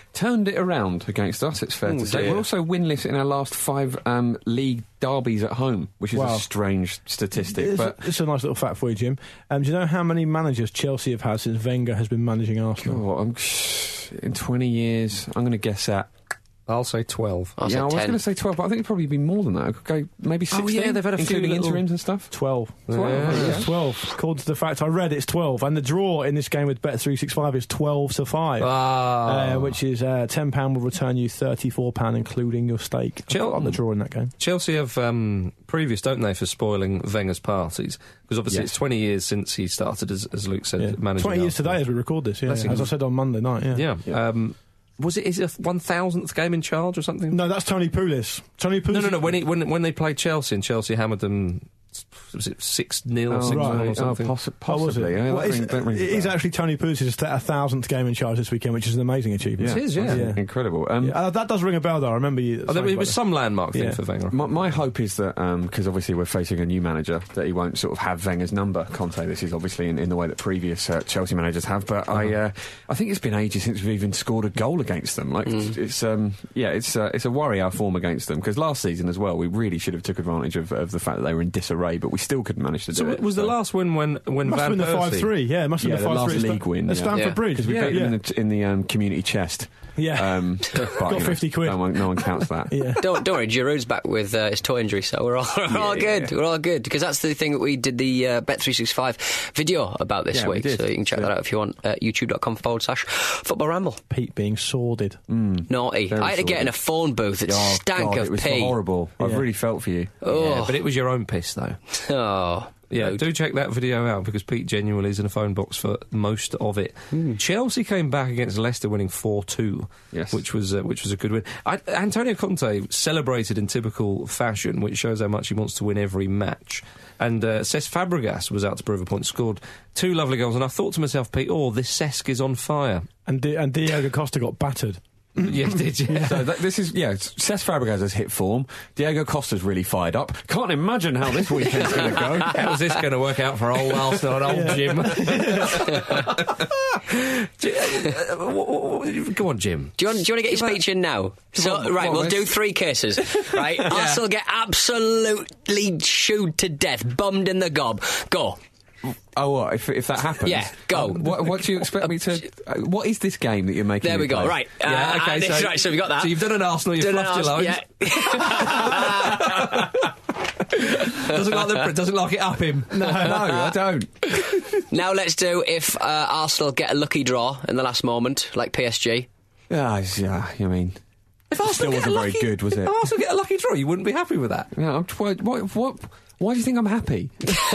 turned it around against us, it's fair Ooh, to say. dear. We're also winless in our last five um, league derbies at home, which is Wow. a strange statistic. It's, but it's a nice little fact for you, Jim. Um, do you know how many managers Chelsea have had since Wenger has been managing Arsenal? oh, I'm, in twenty years, I'm going to guess at. I'll say twelve. I'll yeah, say I was ten. going to say twelve, but I think it'd probably be more than that. It could go maybe sixteen. Oh, yeah, they've had a few including little- interims and stuff. twelve. twelve, Yeah. It's twelve. According to the fact I read, it's twelve. And the draw in this game with Bet three sixty-five is twelve to five. Ah. Uh, which is uh, ten pounds will return you thirty-four pounds, including your stake Chel- on the draw in that game. Chelsea have um, previous, don't they, for spoiling Wenger's parties? Because obviously Yes. it's twenty years since he started, as, as Luke said, Yeah. managing twenty years Arsenal. today as we record this, yeah, That's as I said on Monday night. Yeah. Yeah. Um, was it is it a one thousandth game in charge or something? No, that's Tony Pulis. Tony Pulis. no, no. no when, he, when when they played Chelsea and Chelsea hammered them, was it six nil Oh, six right. nil Oh, or something? possi- Oh, was possibly. it? Yeah, Well, that it's- ring- that rings a it is bell. actually Tony Pulis' a thousandth game in charge this weekend, which is an amazing achievement. It is, yeah. Yeah. Incredible. Um, Yeah, uh, that does ring a bell, though. I remember you. Oh, there saying was about some landmark thing Yeah. for Wenger. My, my hope is that, because obviously we're facing a new manager, that he won't sort of have Wenger's number. Conte, this is obviously in, in the way that previous uh, Chelsea managers have, but I uh, I think it's been ages since we've even scored a goal against them. Like, it's, it's um yeah, it's uh, it's a worry our form against them, because last season as well, we really should have took advantage of, of the fact that they were in disarray, but we still couldn't manage to do So it. was the last win when when Must have Van been the Persie? five three, yeah, it must have Yeah, been the the five last three league win, at yeah. Stamford Yeah. Bridge. Because we yeah, beat yeah. them in the, in the um, community chest. Yeah. Um, but, Got you know, fifty quid. No one, no one counts that. Yeah. Don't, don't worry, Giroud's back with uh, his toe injury, so we're all, we're all Yeah, good. yeah. We're all good, because that's the thing that we did the uh, Bet three sixty-five video about this Yeah, we week, did. so you can check Yeah. that out if you want at youtube.com forward slash football ramble. Pete being sordid. Naughty. Very I had to get in a phone booth. It Oh, stank God, of it was pee. horrible. I've Yeah. really felt for you. Yeah, Oh, but it was your own piss, though. oh. Yeah, Rude. do check that video out, because Pete genuinely is in a phone box for most of it. Hmm. Chelsea came back against Leicester, winning four two, Yes. which was uh, which was a good win. I, Antonio Conte celebrated in typical fashion, which shows how much he wants to win every match. And uh, Cesc Fabregas was out to prove a point, scored two lovely goals, and I thought to myself, Pete, oh, this Cesc is on fire. And, Di- and Diego Costa got battered. Yeah, did you? So that, this is, yeah, Cesc Fabregas has hit form. Diego Costa's really fired up. Can't imagine how this weekend's going to go. How's this going to work out for old Arsenal and old Jim? J- uh, w- w- Go on, Jim. Do you, want, do you want to get your speech in now? So, on, right, go on, we'll let's- do three cases. Right, Arsenal get absolutely chewed to death, bummed in the gob. Go. Oh, what, if, if that happens? Yeah, go. Um, what, what do you expect me to... Uh, what is this game that you're making There me we go. play? Right. Uh, Yeah, okay, and so- this- right, so we got that. So you've done an Arsenal, you've Done an fluffed your Ars- loads. Yeah. Doesn't like the doesn't like it up him. No, I don't. Now let's do if uh, Arsenal get a lucky draw in the last moment, like P S G. Yeah, it's- yeah, I mean... If It Arsenal still get a wasn't very lucky- good, was it? If Arsenal get a lucky draw, you wouldn't be happy with that. Yeah, I'm, what, what, what, why do you think I'm happy?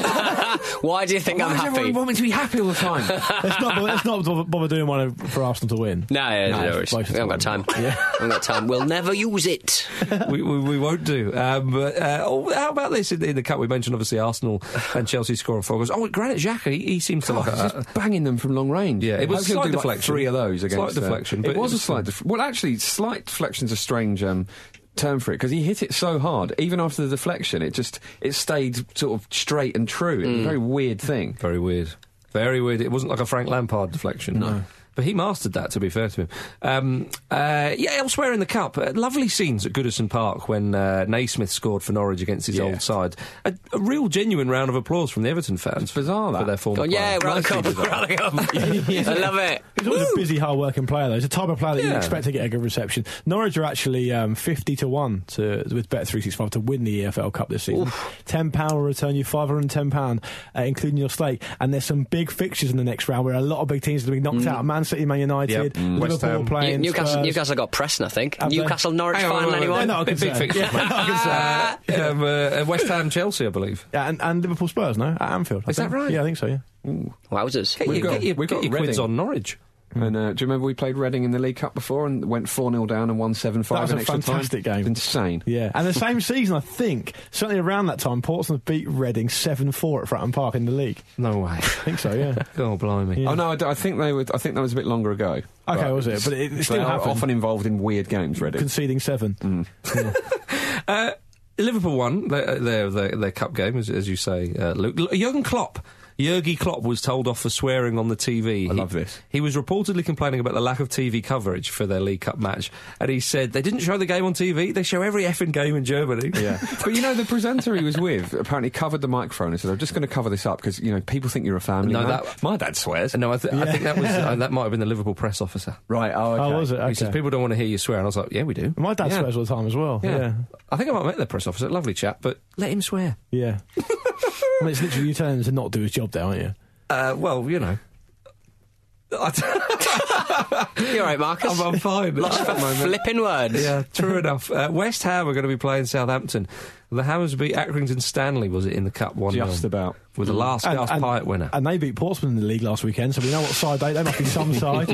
Why do you think Why I'm does happy? everyone want me to be happy all the time? Let's not, let's not bother- bother doing one for Arsenal to win. No, yeah, No, no, it's worries. close we to haven't got time. one. Yeah. We haven't got time. We'll never use it. we, we, we won't do. Um, but uh, oh, how about this in, in the cup? We mentioned obviously Arsenal and Chelsea scoring four goals. Oh, Granit Xhaka, he, he seems to God, like he's a, just banging them from long range. Yeah, it was Hopefully he'll slight do, like, deflection. three of those Slight against. uh, deflection, but it was it a was slight. fun. Def- well, actually, slight deflection's a strange um, term for it, because he hit it so hard. Even after the deflection, it just it stayed sort of straight and true. It was a very weird thing. very weird, very weird. It wasn't like a Frank Lampard deflection. No. But he mastered that, to be fair to him. Um, uh, yeah, elsewhere in the Cup, uh, lovely scenes at Goodison Park when uh, Naismith scored for Norwich against his Yeah. old side. A, a real genuine round of applause from the Everton fans. It's bizarre, that. For their former Oh, yeah, player. round up, round up. I love it. He's always a busy, hard-working player, though. He's the type of player that Yeah. you expect to get a good reception. Norwich are actually um, fifty to one to, with Bet three sixty-five to win the E F L Cup this season. ten pounds will return you five hundred ten pounds, uh, including your stake. And there's some big fixtures in the next round where a lot of big teams are going to be knocked out. Man City, Man United, Yep. Mm. West Liverpool Ham. playing New- Newcastle, Spurs. Newcastle got Preston, I think. Have they? Newcastle, Norwich Hang on, final, wait, wait, wait. anyone? They're not a Big, big concern. fixtures, Yeah, not a concern. Uh, um, uh, West Ham, Chelsea, I believe. Yeah, and, and Liverpool Spurs, no? At Anfield. I Is that think. right? Yeah, I think so, yeah. Wowzers. Get, We've your, got- get your, we've get got your quids Reading. on Norwich. And uh, do you remember we played Reading in the League Cup before and went four nil down and won seven five That was in a extra fantastic time? game. Insane. Yeah, and the same season, I think, certainly around that time, Portsmouth beat Reading seven four at Fratton Park in the league. No way. I think so, yeah. Oh, blimey. Yeah. Oh no, I, d- I think they would. I think that was a bit longer ago. Okay, was it? But it- it they still are happened. often involved in weird games. Reading. Conceding seven. Uh, Liverpool won their, their, their, their cup game, as, as you say, uh, Luke. L- Jurgen Klopp Jurgen Klopp was told off for swearing on the T V. I he, love this. He was reportedly complaining about the lack of T V coverage for their League Cup match, and he said they didn't show the game on T V. They show every effing game in Germany. Yeah, but you know the presenter he was with apparently covered the microphone and said, "I'm just going to cover this up because you know people think you're a family No, man." that- My dad swears. No, I, th- I think that was uh, that might have been the Liverpool press officer. Right. Oh, okay. Oh, was it? He says Okay. people don't want to hear you swear, and I was like, yeah, we do. My dad Yeah. swears all the time as well. Yeah. I think I might have met the press officer, lovely chap, but let him swear. Yeah. I mean, it's literally you telling him to not do his job there, aren't you? Uh, well, you know. You all right, Marcus? I'm, I'm fine. Lost for flipping words. Yeah, true enough. Uh, West Ham are going to be playing Southampton. The Hammers beat Accrington Stanley, was it, in the Cup one nil? Just about. With the last And- gasp and- Pyatt winner. And they beat Portsmouth in the league last weekend, so we know what side they. They must be some side.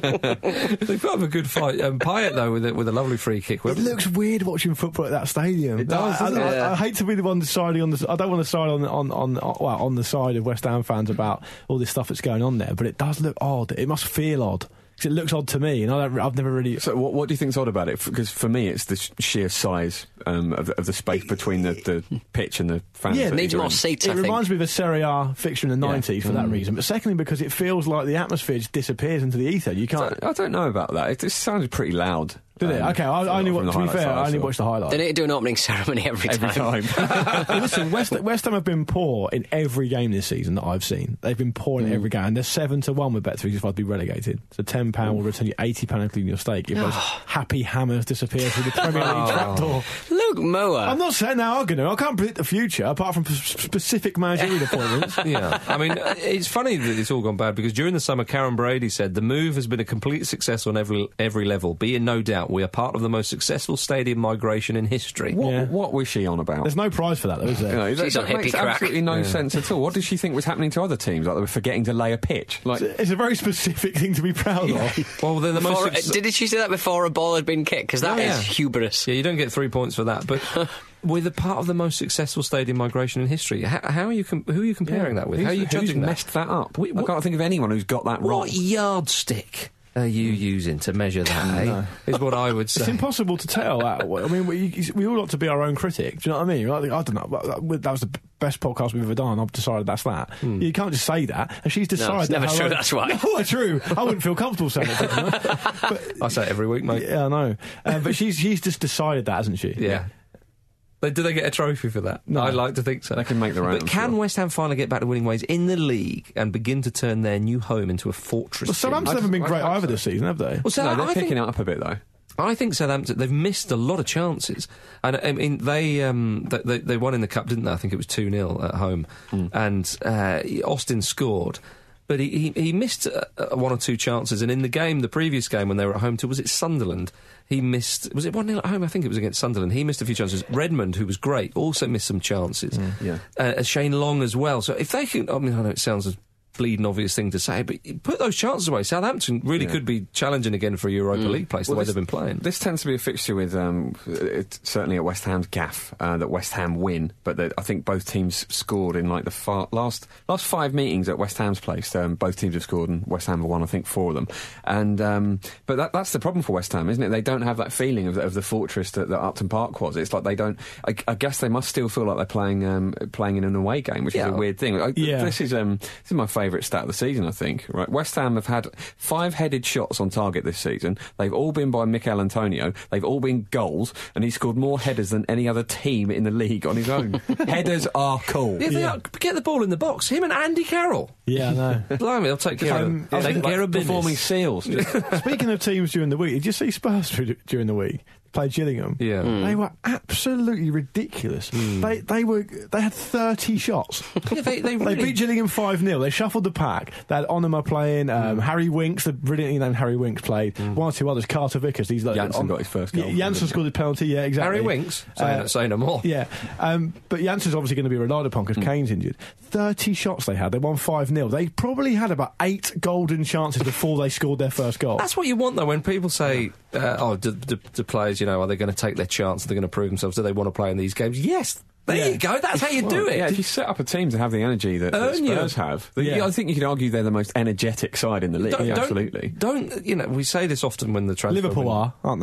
They put up a good fight. Um, Pyatt, though, with a, with a lovely free kick. It looks weird watching football at that stadium. It does, I, doesn't I, it? I, I hate to be the one deciding on the. I don't want to side on on on well on the side of West Ham fans about all this stuff that's going on there, but it does look odd. It must feel odd. 'Cause it looks odd to me, and I don't, I've never really. So, what, what do you think's odd about it? Because for me, it's the sh- sheer size um, of, the, of the space between the, the pitch and the fans. Yeah, that Needs you're more in. seats, It I think. reminds me of a Serie A fixture in the Yeah. nineties for that reason, but secondly because it feels like the atmosphere just disappears into the ether. You I can't. don't, I don't know about that. It just sounded pretty loud. Did it? um, Okay, I, I only from watched. the To be highlights fair, that I only saw. watched the highlights. They need to do an opening ceremony every, Every time. time. Well, listen, West, West Ham have been poor in every game this season that I've seen. They've been poor in every game, and they're seven to one with Bet three sixty-five to be relegated. So ten pound will return you eighty pound including your stake. If those happy hammers disappear through the Premier League trapdoor. Luke Moore. I'm not saying they are going to. I can't predict the future apart from p- specific managerial appointments. Yeah, I mean, uh, it's funny that it's all gone bad because during the summer, Karen Brady said the move has been a complete success on every every level. Be in no doubt, we are part of the most successful stadium migration in history. What, Yeah. what was she on about? There's no prize for that, though, is there? You know, that, She's on that makes hippie crack. absolutely no sense at all. What did she think was happening to other teams? Like they were forgetting to lay a pitch? Like, It's a very specific thing to be proud of. Well, they're the Before, most. did she say that before a ball had been kicked? Because that Oh, is yeah. hubris. Yeah, you don't get three points for that, but we're a part of the most successful stadium migration in history. How, how are you? Com- who are you comparing that with? who's, How are you who's judging that? messed that up? We- I what- can't think of anyone who's got that wrong. What yardstick are you using to measure that? eh? Is what I would It's say. impossible to tell. That. I mean, we, we all ought to be our own critic. Do you know what I mean? Like, I don't know. That that was the best podcast we've ever done. I've decided that's that. You can't just say that. And she's decided. No, it's that never her true, own- that's why. No, true. I wouldn't feel comfortable saying it. but, I say it every week, mate. yeah, I know. Um, but she's she's just decided that, hasn't she? Yeah. They, do they get a trophy for that? No. I'd like to think so. They can make their own, But I'm can sure. West Ham finally get back to winning ways in the league and begin to turn their new home into a fortress? Well, Southampton I haven't been just- great I hope either so. this season, have they? Well, so no, they're I picking think, it up a bit though. I think Southampton, they've missed a lot of chances. And I mean, they um, they, they, they won in the Cup, didn't they? I think it was two nil at home. And uh, Austin scored. But he, he, he missed uh, uh, one or two chances. And in the game, the previous game when they were at home to, was it Sunderland? He missed, was it one nil at home? I think it was against Sunderland. He missed a few chances. Redmond, who was great, also missed some chances. yeah. Uh, Shane Long as well. So if they can, I mean, I know it sounds a bleeding obvious thing to say, but put those chances away. Southampton really Yeah. could be challenging again for a Europa League place, Well, the way this- they've been playing. This tends to be a fixture with, um, it's certainly at West Ham's gaff, uh, that West Ham win, but that I think both teams scored in like the far, last last five meetings at West Ham's place. Um, both teams have scored, and West Ham have won, I think, four of them. And um, but that, that's the problem for West Ham, isn't it? They don't have that feeling of, of the fortress that, that Upton Park was. It's like they don't. I, I guess they must still feel like they're playing um, playing in an away game, which Yeah. is a weird thing. I, Yeah. This is um, this is my favourite stat of the season. I think. Right, West Ham have had five headed shots on target this season. They've all been by Mikel Antonio. They've all been goals, and he scored more headers than any other team in the league on his own. Headers are cool. Yeah, they are. Get the ball in the box. Him and Andy Carroll. Yeah, I know. Blimey, they'll take care Um, of I was taking like care of business. Performing seals. Speaking of teams during the week, did you see Spurs dur- during the week? Played Gillingham. Yeah. Mm. They were absolutely ridiculous. They they were they had thirty shots. Yeah, they, they They really beat Gillingham five nil. They shuffled the pack. They had Onuma playing, um, Harry Winks, the brilliantly named Harry Winks played. One or two others, Carter Vickers. These like, Janssen got his first goal. Yeah, Janssen scored the penalty, yeah, exactly. Harry Winks. Say, Uh, no, say no more. Yeah, um, but Janssen's obviously going to be relied upon because Kane's injured. thirty shots they had. They won five nil. They probably had about eight golden chances before they scored their first goal. That's what you want, though, when people say, uh, oh, do, do, do players, you know, are they going to take their chance? Are they going to prove themselves? Do they want to play in these games? Yes. There Yeah. you go. That's how you do it. Yeah, if you set up a team to have the energy that, that Earn you. Spurs have, then Yeah. yeah, I think you could argue they're the most energetic side in the league. Don't- Yeah, don't- absolutely. Don't, you know, we say this often when the transfer... Liverpool when- are, aren't they?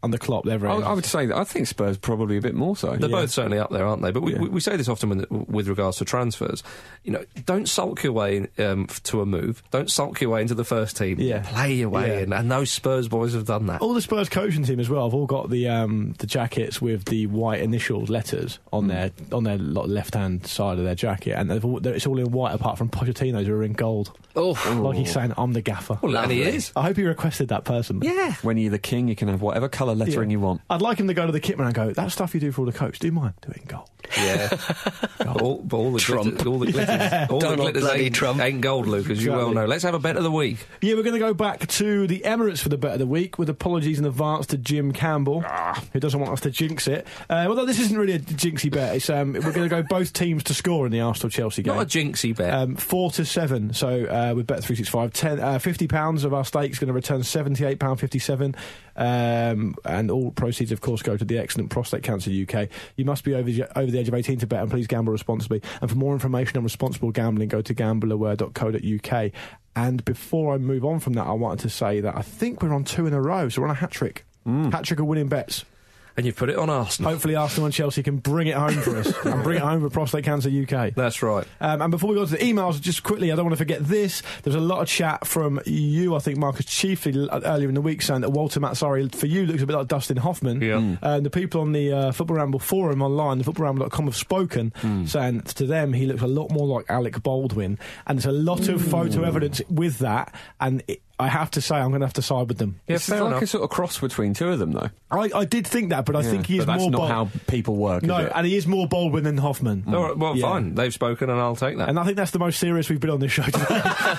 under Klopp. They're very. I, I would say that I think Spurs probably a bit more so. They're Yeah. both certainly up there, aren't they? But we, Yeah. we, we say this often with, with regards to transfers. You know, don't sulk your way um, f- to a move. Don't sulk your way into the first team. Yeah. Play your way Yeah. in. And those Spurs boys have done that. All the Spurs coaching team as well have all got the um, the jackets with the white initials letters on their on their left hand side of their jacket, and they've all, they're- it's all in white apart from Pochettino's who are in gold. Oh, Like he's saying, "I'm the gaffer." Well, and he is. I hope he requested that person. Yeah. When you're the king, you can have whatever colour lettering Yeah. you want. I'd like him to go to the kitman and go, "That stuff you do for all the coach, do mine. Do it in gold." Yeah. but all, but all the Trump. glitters, all the glitters, all the Donald glitters bloody ain't, Trump. ain't gold, Luke, as you well Exactly. know. Let's have a bet of the week. Yeah, we're going to go back to the Emirates for the bet of the week, with apologies in advance to Jim Campbell, who doesn't want us to jinx it. Uh, although this isn't really a jinxy bet. It's, um, we're going to go both teams to score in the Arsenal-Chelsea game. Not a jinxy bet. Um, four to seven. So uh, with Bet three sixty-five, ten, uh, fifty pounds of our stake is going to return seventy-eight pounds fifty-seven, um, and all proceeds, of course, go to the excellent Prostate Cancer U K. You must be over the, over the age of eighteen to bet, and please gamble responsibly. And for more information on responsible gambling, go to gambleaware dot co dot U K. And before I move on from that, I wanted to say that I think we're on two in a row, so we're on a hat trick. Hat trick of winning bets. and you've put it on Arsenal. Hopefully Arsenal and Chelsea can bring it home for us and bring it home for Prostate Cancer U K. That's right. Um, and before we go to the emails, just quickly, I don't want to forget this. There's a lot of chat from you, I think, Marcus, chiefly l- earlier in the week, saying that Walter Mazzari, for you, looks a bit like Dustin Hoffman. Yeah. Mm. Uh, the people on the uh, Football Ramble forum online, the football ramble dot com, have spoken, Mm. saying to them he looks a lot more like Alec Baldwin. And there's a lot of photo evidence with that. And it, I have to say, I'm going to have to side with them. Yeah, It's fair like enough. a sort of cross between two of them, though. I, I did think that, but I Yeah, think he is but that's more not Bald- how people work. No, is it? and he is more Baldwin than Hoffman. All right, well, Yeah. fine. They've spoken, and I'll take that. And I think that's the most serious we've been on this show today.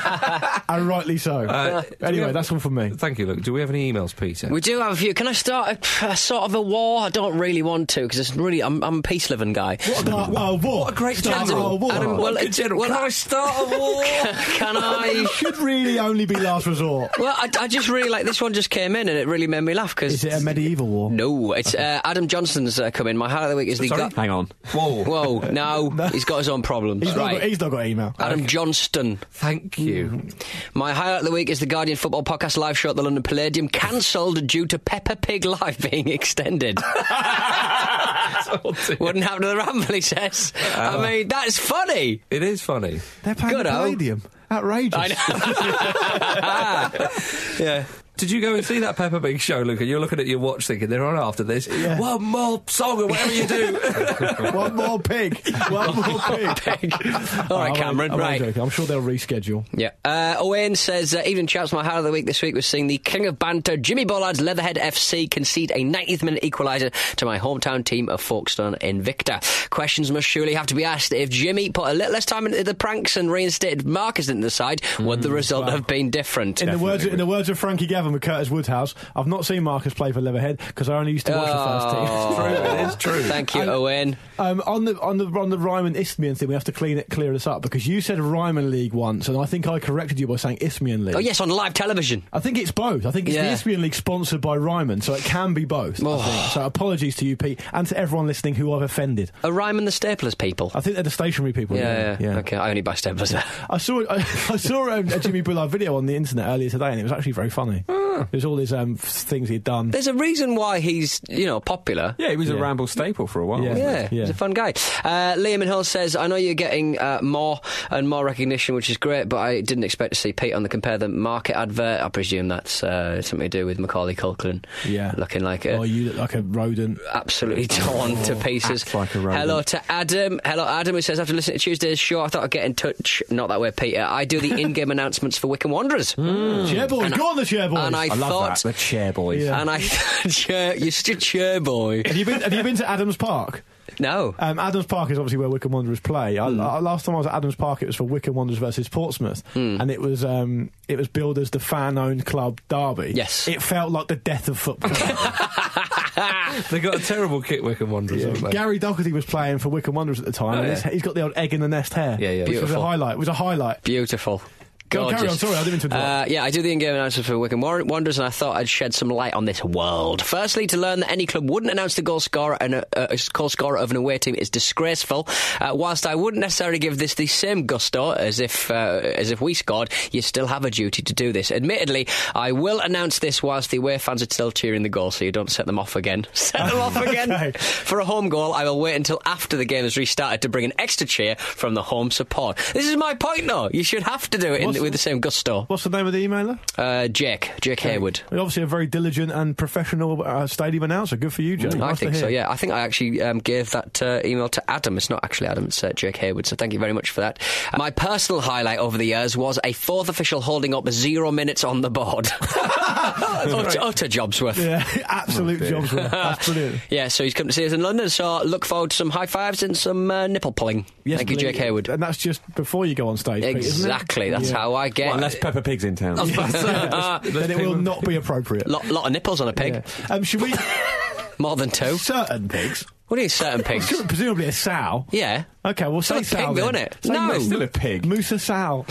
And rightly so. Uh, do we anyway, have- that's all from me. Thank you, Luke. Do we have any emails, Peter? We do have a few. Can I start a, a sort of a war? I don't really want to because it's really I'm, I'm a peace loving guy. Start a war. What a great Start general. a war. Adam, well, Good it- general. well, Can I start a war? Can I? It should really only be last resort. Well, I, I just really like this one. Just came in and it really made me laugh because Is it a medieval war? no, it's uh, Adam Johnson's uh, come in. My highlight of the week is the Sorry? guy. Hang on. Whoa. Whoa, no, he's got his own problems. He's, not right. got, he's not got email. Adam Johnston. Thank you. My highlight of the week is the Guardian Football Podcast live show at the London Palladium, cancelled due to Peppa Pig Live being extended. Wouldn't happen to the Ramble, he says. I mean, that's funny. It is funny. They're playing Good, the oh. Palladium. Outrageous. I know. yeah. Did you go and see that Peppa Pig show, Luke? And you're looking at your watch thinking, they're on after this. Yeah. One more song or whatever you do. One more pig. One more pig. All right, I'm Cameron, only- I'm only right. joking. I'm sure they'll reschedule. Yeah. Uh, Owen says, uh, evening chaps, my highlight of the week this week was seeing the King of Banter, Jimmy Bollard's Leatherhead F C, concede a ninetieth minute equaliser to my hometown team of Folkestone Invicta. Questions must surely have to be asked. If Jimmy put a little less time into the pranks and reinstated Marcus into the side, would the result wow. have been different? In the, words, in the words of Frankie Gavin with Curtis Woodhouse, I've not seen Marcus play for Leatherhead because I only used to watch the first team. It's true. It is true. Thank you, And- Owen. Um, on the on the on the Ryman Isthmian thing, we have to clean it, clear this up because you said Ryman League once, and I think I corrected you by saying Isthmian League. Oh, yes, on live television. I think it's both. I think it's Yeah. the Isthmian League sponsored by Ryman, so it can be both. Oh. I think. So apologies to you, Pete, and to everyone listening who I've offended. Are Ryman the Staplers people? I think they're the stationary people. yeah, yeah, Okay, I only buy Staplers there. I saw I, I saw um, a Jimmy Bullard video on the internet earlier today, and it was actually very funny. There's all these um, things he'd done. There's a reason why he's, you know, popular. Yeah, he was Yeah. a Ramble staple for a while. Yeah. wasn't Yeah, Yeah. he's a fun guy. Uh, Liam in Hull says, I know you're getting uh, more and more recognition, which is great, but I didn't expect to see Pete on the Compare the Market advert. I presume that's uh, something to do with Macaulay Culkin. Yeah. Looking like a... Oh, you look like a rodent. Absolutely torn to pieces. acts like a rodent. Hello to Adam. Hello, Adam, who says, after listening to Tuesday's show, I thought I'd get in touch. Not that way, Peter. I do the in-game announcements for Wycombe Wanderers. Chair boys, And go I- on the chair boys. and I I love thought- that. The chair boys. Yeah. And I chair, you're such a chair boy. have you been? Have you been to Adams Park? No. Um, Adams Park is obviously where Wycombe Wanderers play. I, Hmm. I, last time I was at Adams Park, it was for Wycombe Wanderers versus Portsmouth, Hmm. and it was um, it was billed as the fan-owned club derby. Yes. It felt like the death of football. They got a terrible kit, Wycombe Wanderers, Yeah. haven't they? Gary Doherty was playing for Wycombe Wanderers at the time, Oh, and yeah. he's, he's got the old egg in the nest hair. Yeah, yeah. Which was a Beautiful. highlight. It was a highlight. Beautiful. Go on, carry on, gorgeous. sorry, I didn't mean to interrupt. Uh, yeah, I do the in-game announcement for Wycombe Wan- Wanderers, and I thought I'd shed some light on this world. Firstly, to learn that any club wouldn't announce the goal scorer and a, a goal scorer of an away team is disgraceful. Uh, whilst I wouldn't necessarily give this the same gusto as if uh, as if we scored, you still have a duty to do this. Admittedly, I will announce this whilst the away fans are still cheering the goal, so you don't set them off again. Set them off again. Okay. For a home goal, I will wait until after the game has restarted to bring an extra cheer from the home support. This is my point, though. You should have to do it in, What's- with the same gusto. What's the name of the emailer? Uh, Jake. Jake Haywood. You're obviously a very diligent and professional uh, stadium announcer. Good for you, Jake. I Nice to think so, hear. yeah. I think I actually um, gave that uh, email to Adam. It's not actually Adam, it's uh, Jake Haywood, so thank you very much for that. Uh, my personal highlight over the years was a fourth official holding up zero minutes on the board. utter, utter job's worth. Yeah, absolute jobs. Were. That's brilliant. Yeah, so he's come to see us in London, so look forward to some high fives and some uh, nipple pulling. Yes, Thank you, Jake please. Haywood. And that's just before you go on stage, Pete, isn't it? Exactly, that's Yeah. how I get. Well, unless Peppa Pig's in town. Then it will not be appropriate. lot, lot of nipples on a pig. Yeah. Um, should we? More than two. Certain pigs. What are you, certain pigs? Presumably a sow. Yeah. Okay, well, say Still a sow pig, then. though, isn't it? Say No. moose. Still a pig. Moose a sow.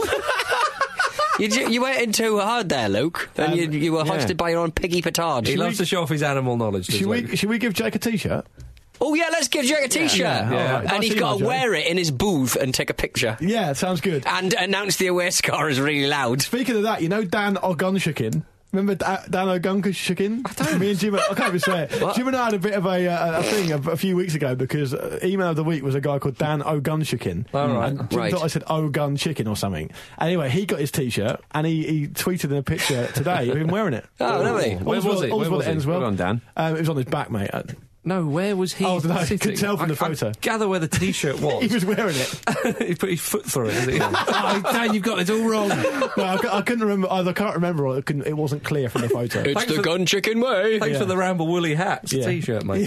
You, you went in too hard there, Luke. And Um, you, you were yeah. hoisted by your own piggy petard. He loves to show off his animal knowledge. does Should we? Luke? Should we give Jake a t-shirt? Oh, yeah, let's give Jake a T-shirt. Yeah, yeah. All right. And Nice he's got email, to Jake. wear it in his booth and take a picture. Yeah, sounds good. And announce the away score is really loud. Speaking of that, you know Dan Ogunshukin? Remember Da- Dan Ogunshukin? I don't. Me and Jim, I can't even say it. What? Jim and I had a bit of a, uh, a thing a, a few weeks ago because uh, email of the week was a guy called Dan Ogunshukin. All right. And Jim Right. thought I said O Gun Chicken or something. Anyway, he got his t-shirt and he, he tweeted in a picture today of him wearing it. Oh, lovely. Where All's was well- he? all's Where well was that he? ends well. Well done, Dan. Um, it was on his back, mate. Uh, No, where was he? Oh, no, you sitting? could tell from I, the photo. I gather where the T-shirt was. he was wearing it. He put his foot through it. Did he? Oh, Dan, you've got this all wrong. No, I, cou- I couldn't remember. Either I can't remember or it, couldn't, it wasn't clear from the photo. It's Thanks the for- gun chicken way. Thanks Yeah. for the Ramble Woolly hats Yeah. T-shirt, mate.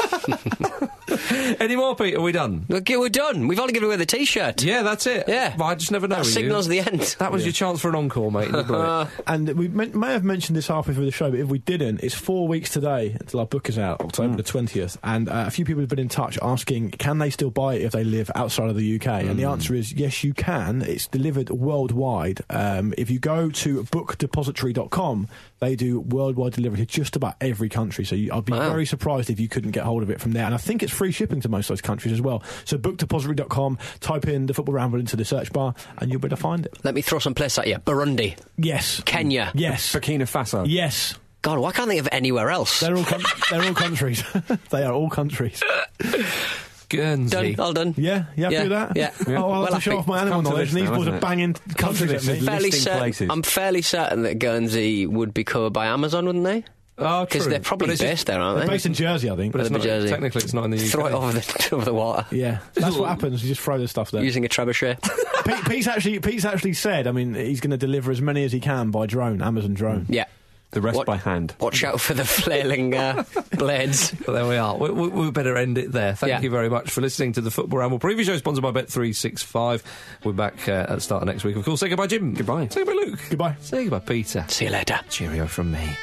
Any more, Pete? Are we done? Okay, we're done. We've only given away the T-shirt. Yeah, that's it. Yeah. But I just never know. That with you. signals the end. That was your chance for an encore, mate. and you blew it. And we may, may have mentioned this halfway through the show, but if we didn't, it's four weeks today until our book is out, October the twentieth. And uh, a few people have been in touch asking, can they still buy it if they live outside of the U K? And the answer is yes, you can. It's delivered worldwide. Um, if you go to book depository dot com, they do worldwide delivery to just about every country. So you, I'd be Wow. very surprised if you couldn't get hold of it from there. And I think it's free shipping to most of those countries as well. So book depository dot com, type in the Football Ramble into the search bar, and you'll be able to find it. Let me throw some places at you. Burundi. Yes. Kenya. Yes. Burkina Faso. Yes. God, why can't they have anywhere else? They're all com- they're all countries. They are all countries. Guernsey. Done. All done. Yeah, you happy Yeah, with that? yeah. Oh, I'll Well have to show happy. off my It's animal come to knowledge, this and these now, boys hasn't are it? banging countries at me. Listing Fairly certain, places. I'm fairly certain that Guernsey would be covered by Amazon, wouldn't they? Oh, Because true. they're probably But it's based there, aren't They're they? based in Jersey, I think. But it's They're not, Jersey. technically, it's not in the U K. Throw it over the, over the water. Yeah, that's what happens. You just throw the stuff there. Using a trebuchet. Pete, Pete's actually Pete's actually said. I mean, he's going to deliver as many as he can by drone, Amazon drone. Yeah. The rest What- by hand. Watch out for the flailing uh, blades. But there we are. We, we, we better end it there. Thank Yeah. you very much for listening to the Football Ramble preview show, sponsored by Bet three sixty-five. We're back uh, at the start of next week. Of course, say goodbye, Jim. Goodbye. Say goodbye, Luke. Goodbye. Say goodbye, Peter. See you later. Cheerio from me.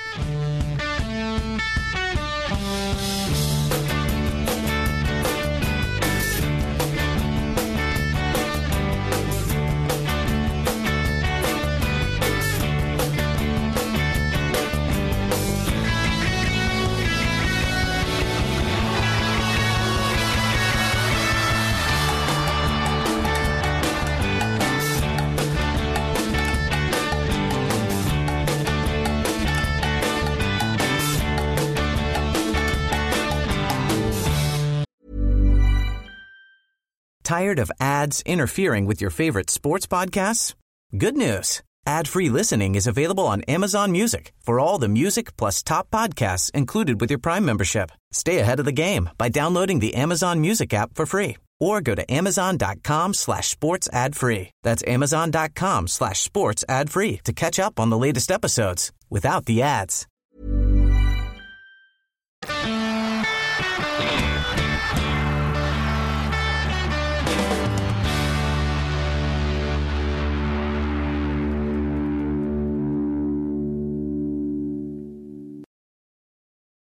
Tired of ads interfering with your favorite sports podcasts? Good news. Ad-free listening is available on Amazon Music for all the music plus top podcasts included with your Prime membership. Stay ahead of the game by downloading the Amazon Music app for free or go to amazon.com slash sports ad free. That's amazon.com slash sports ad free to catch up on the latest episodes without the ads.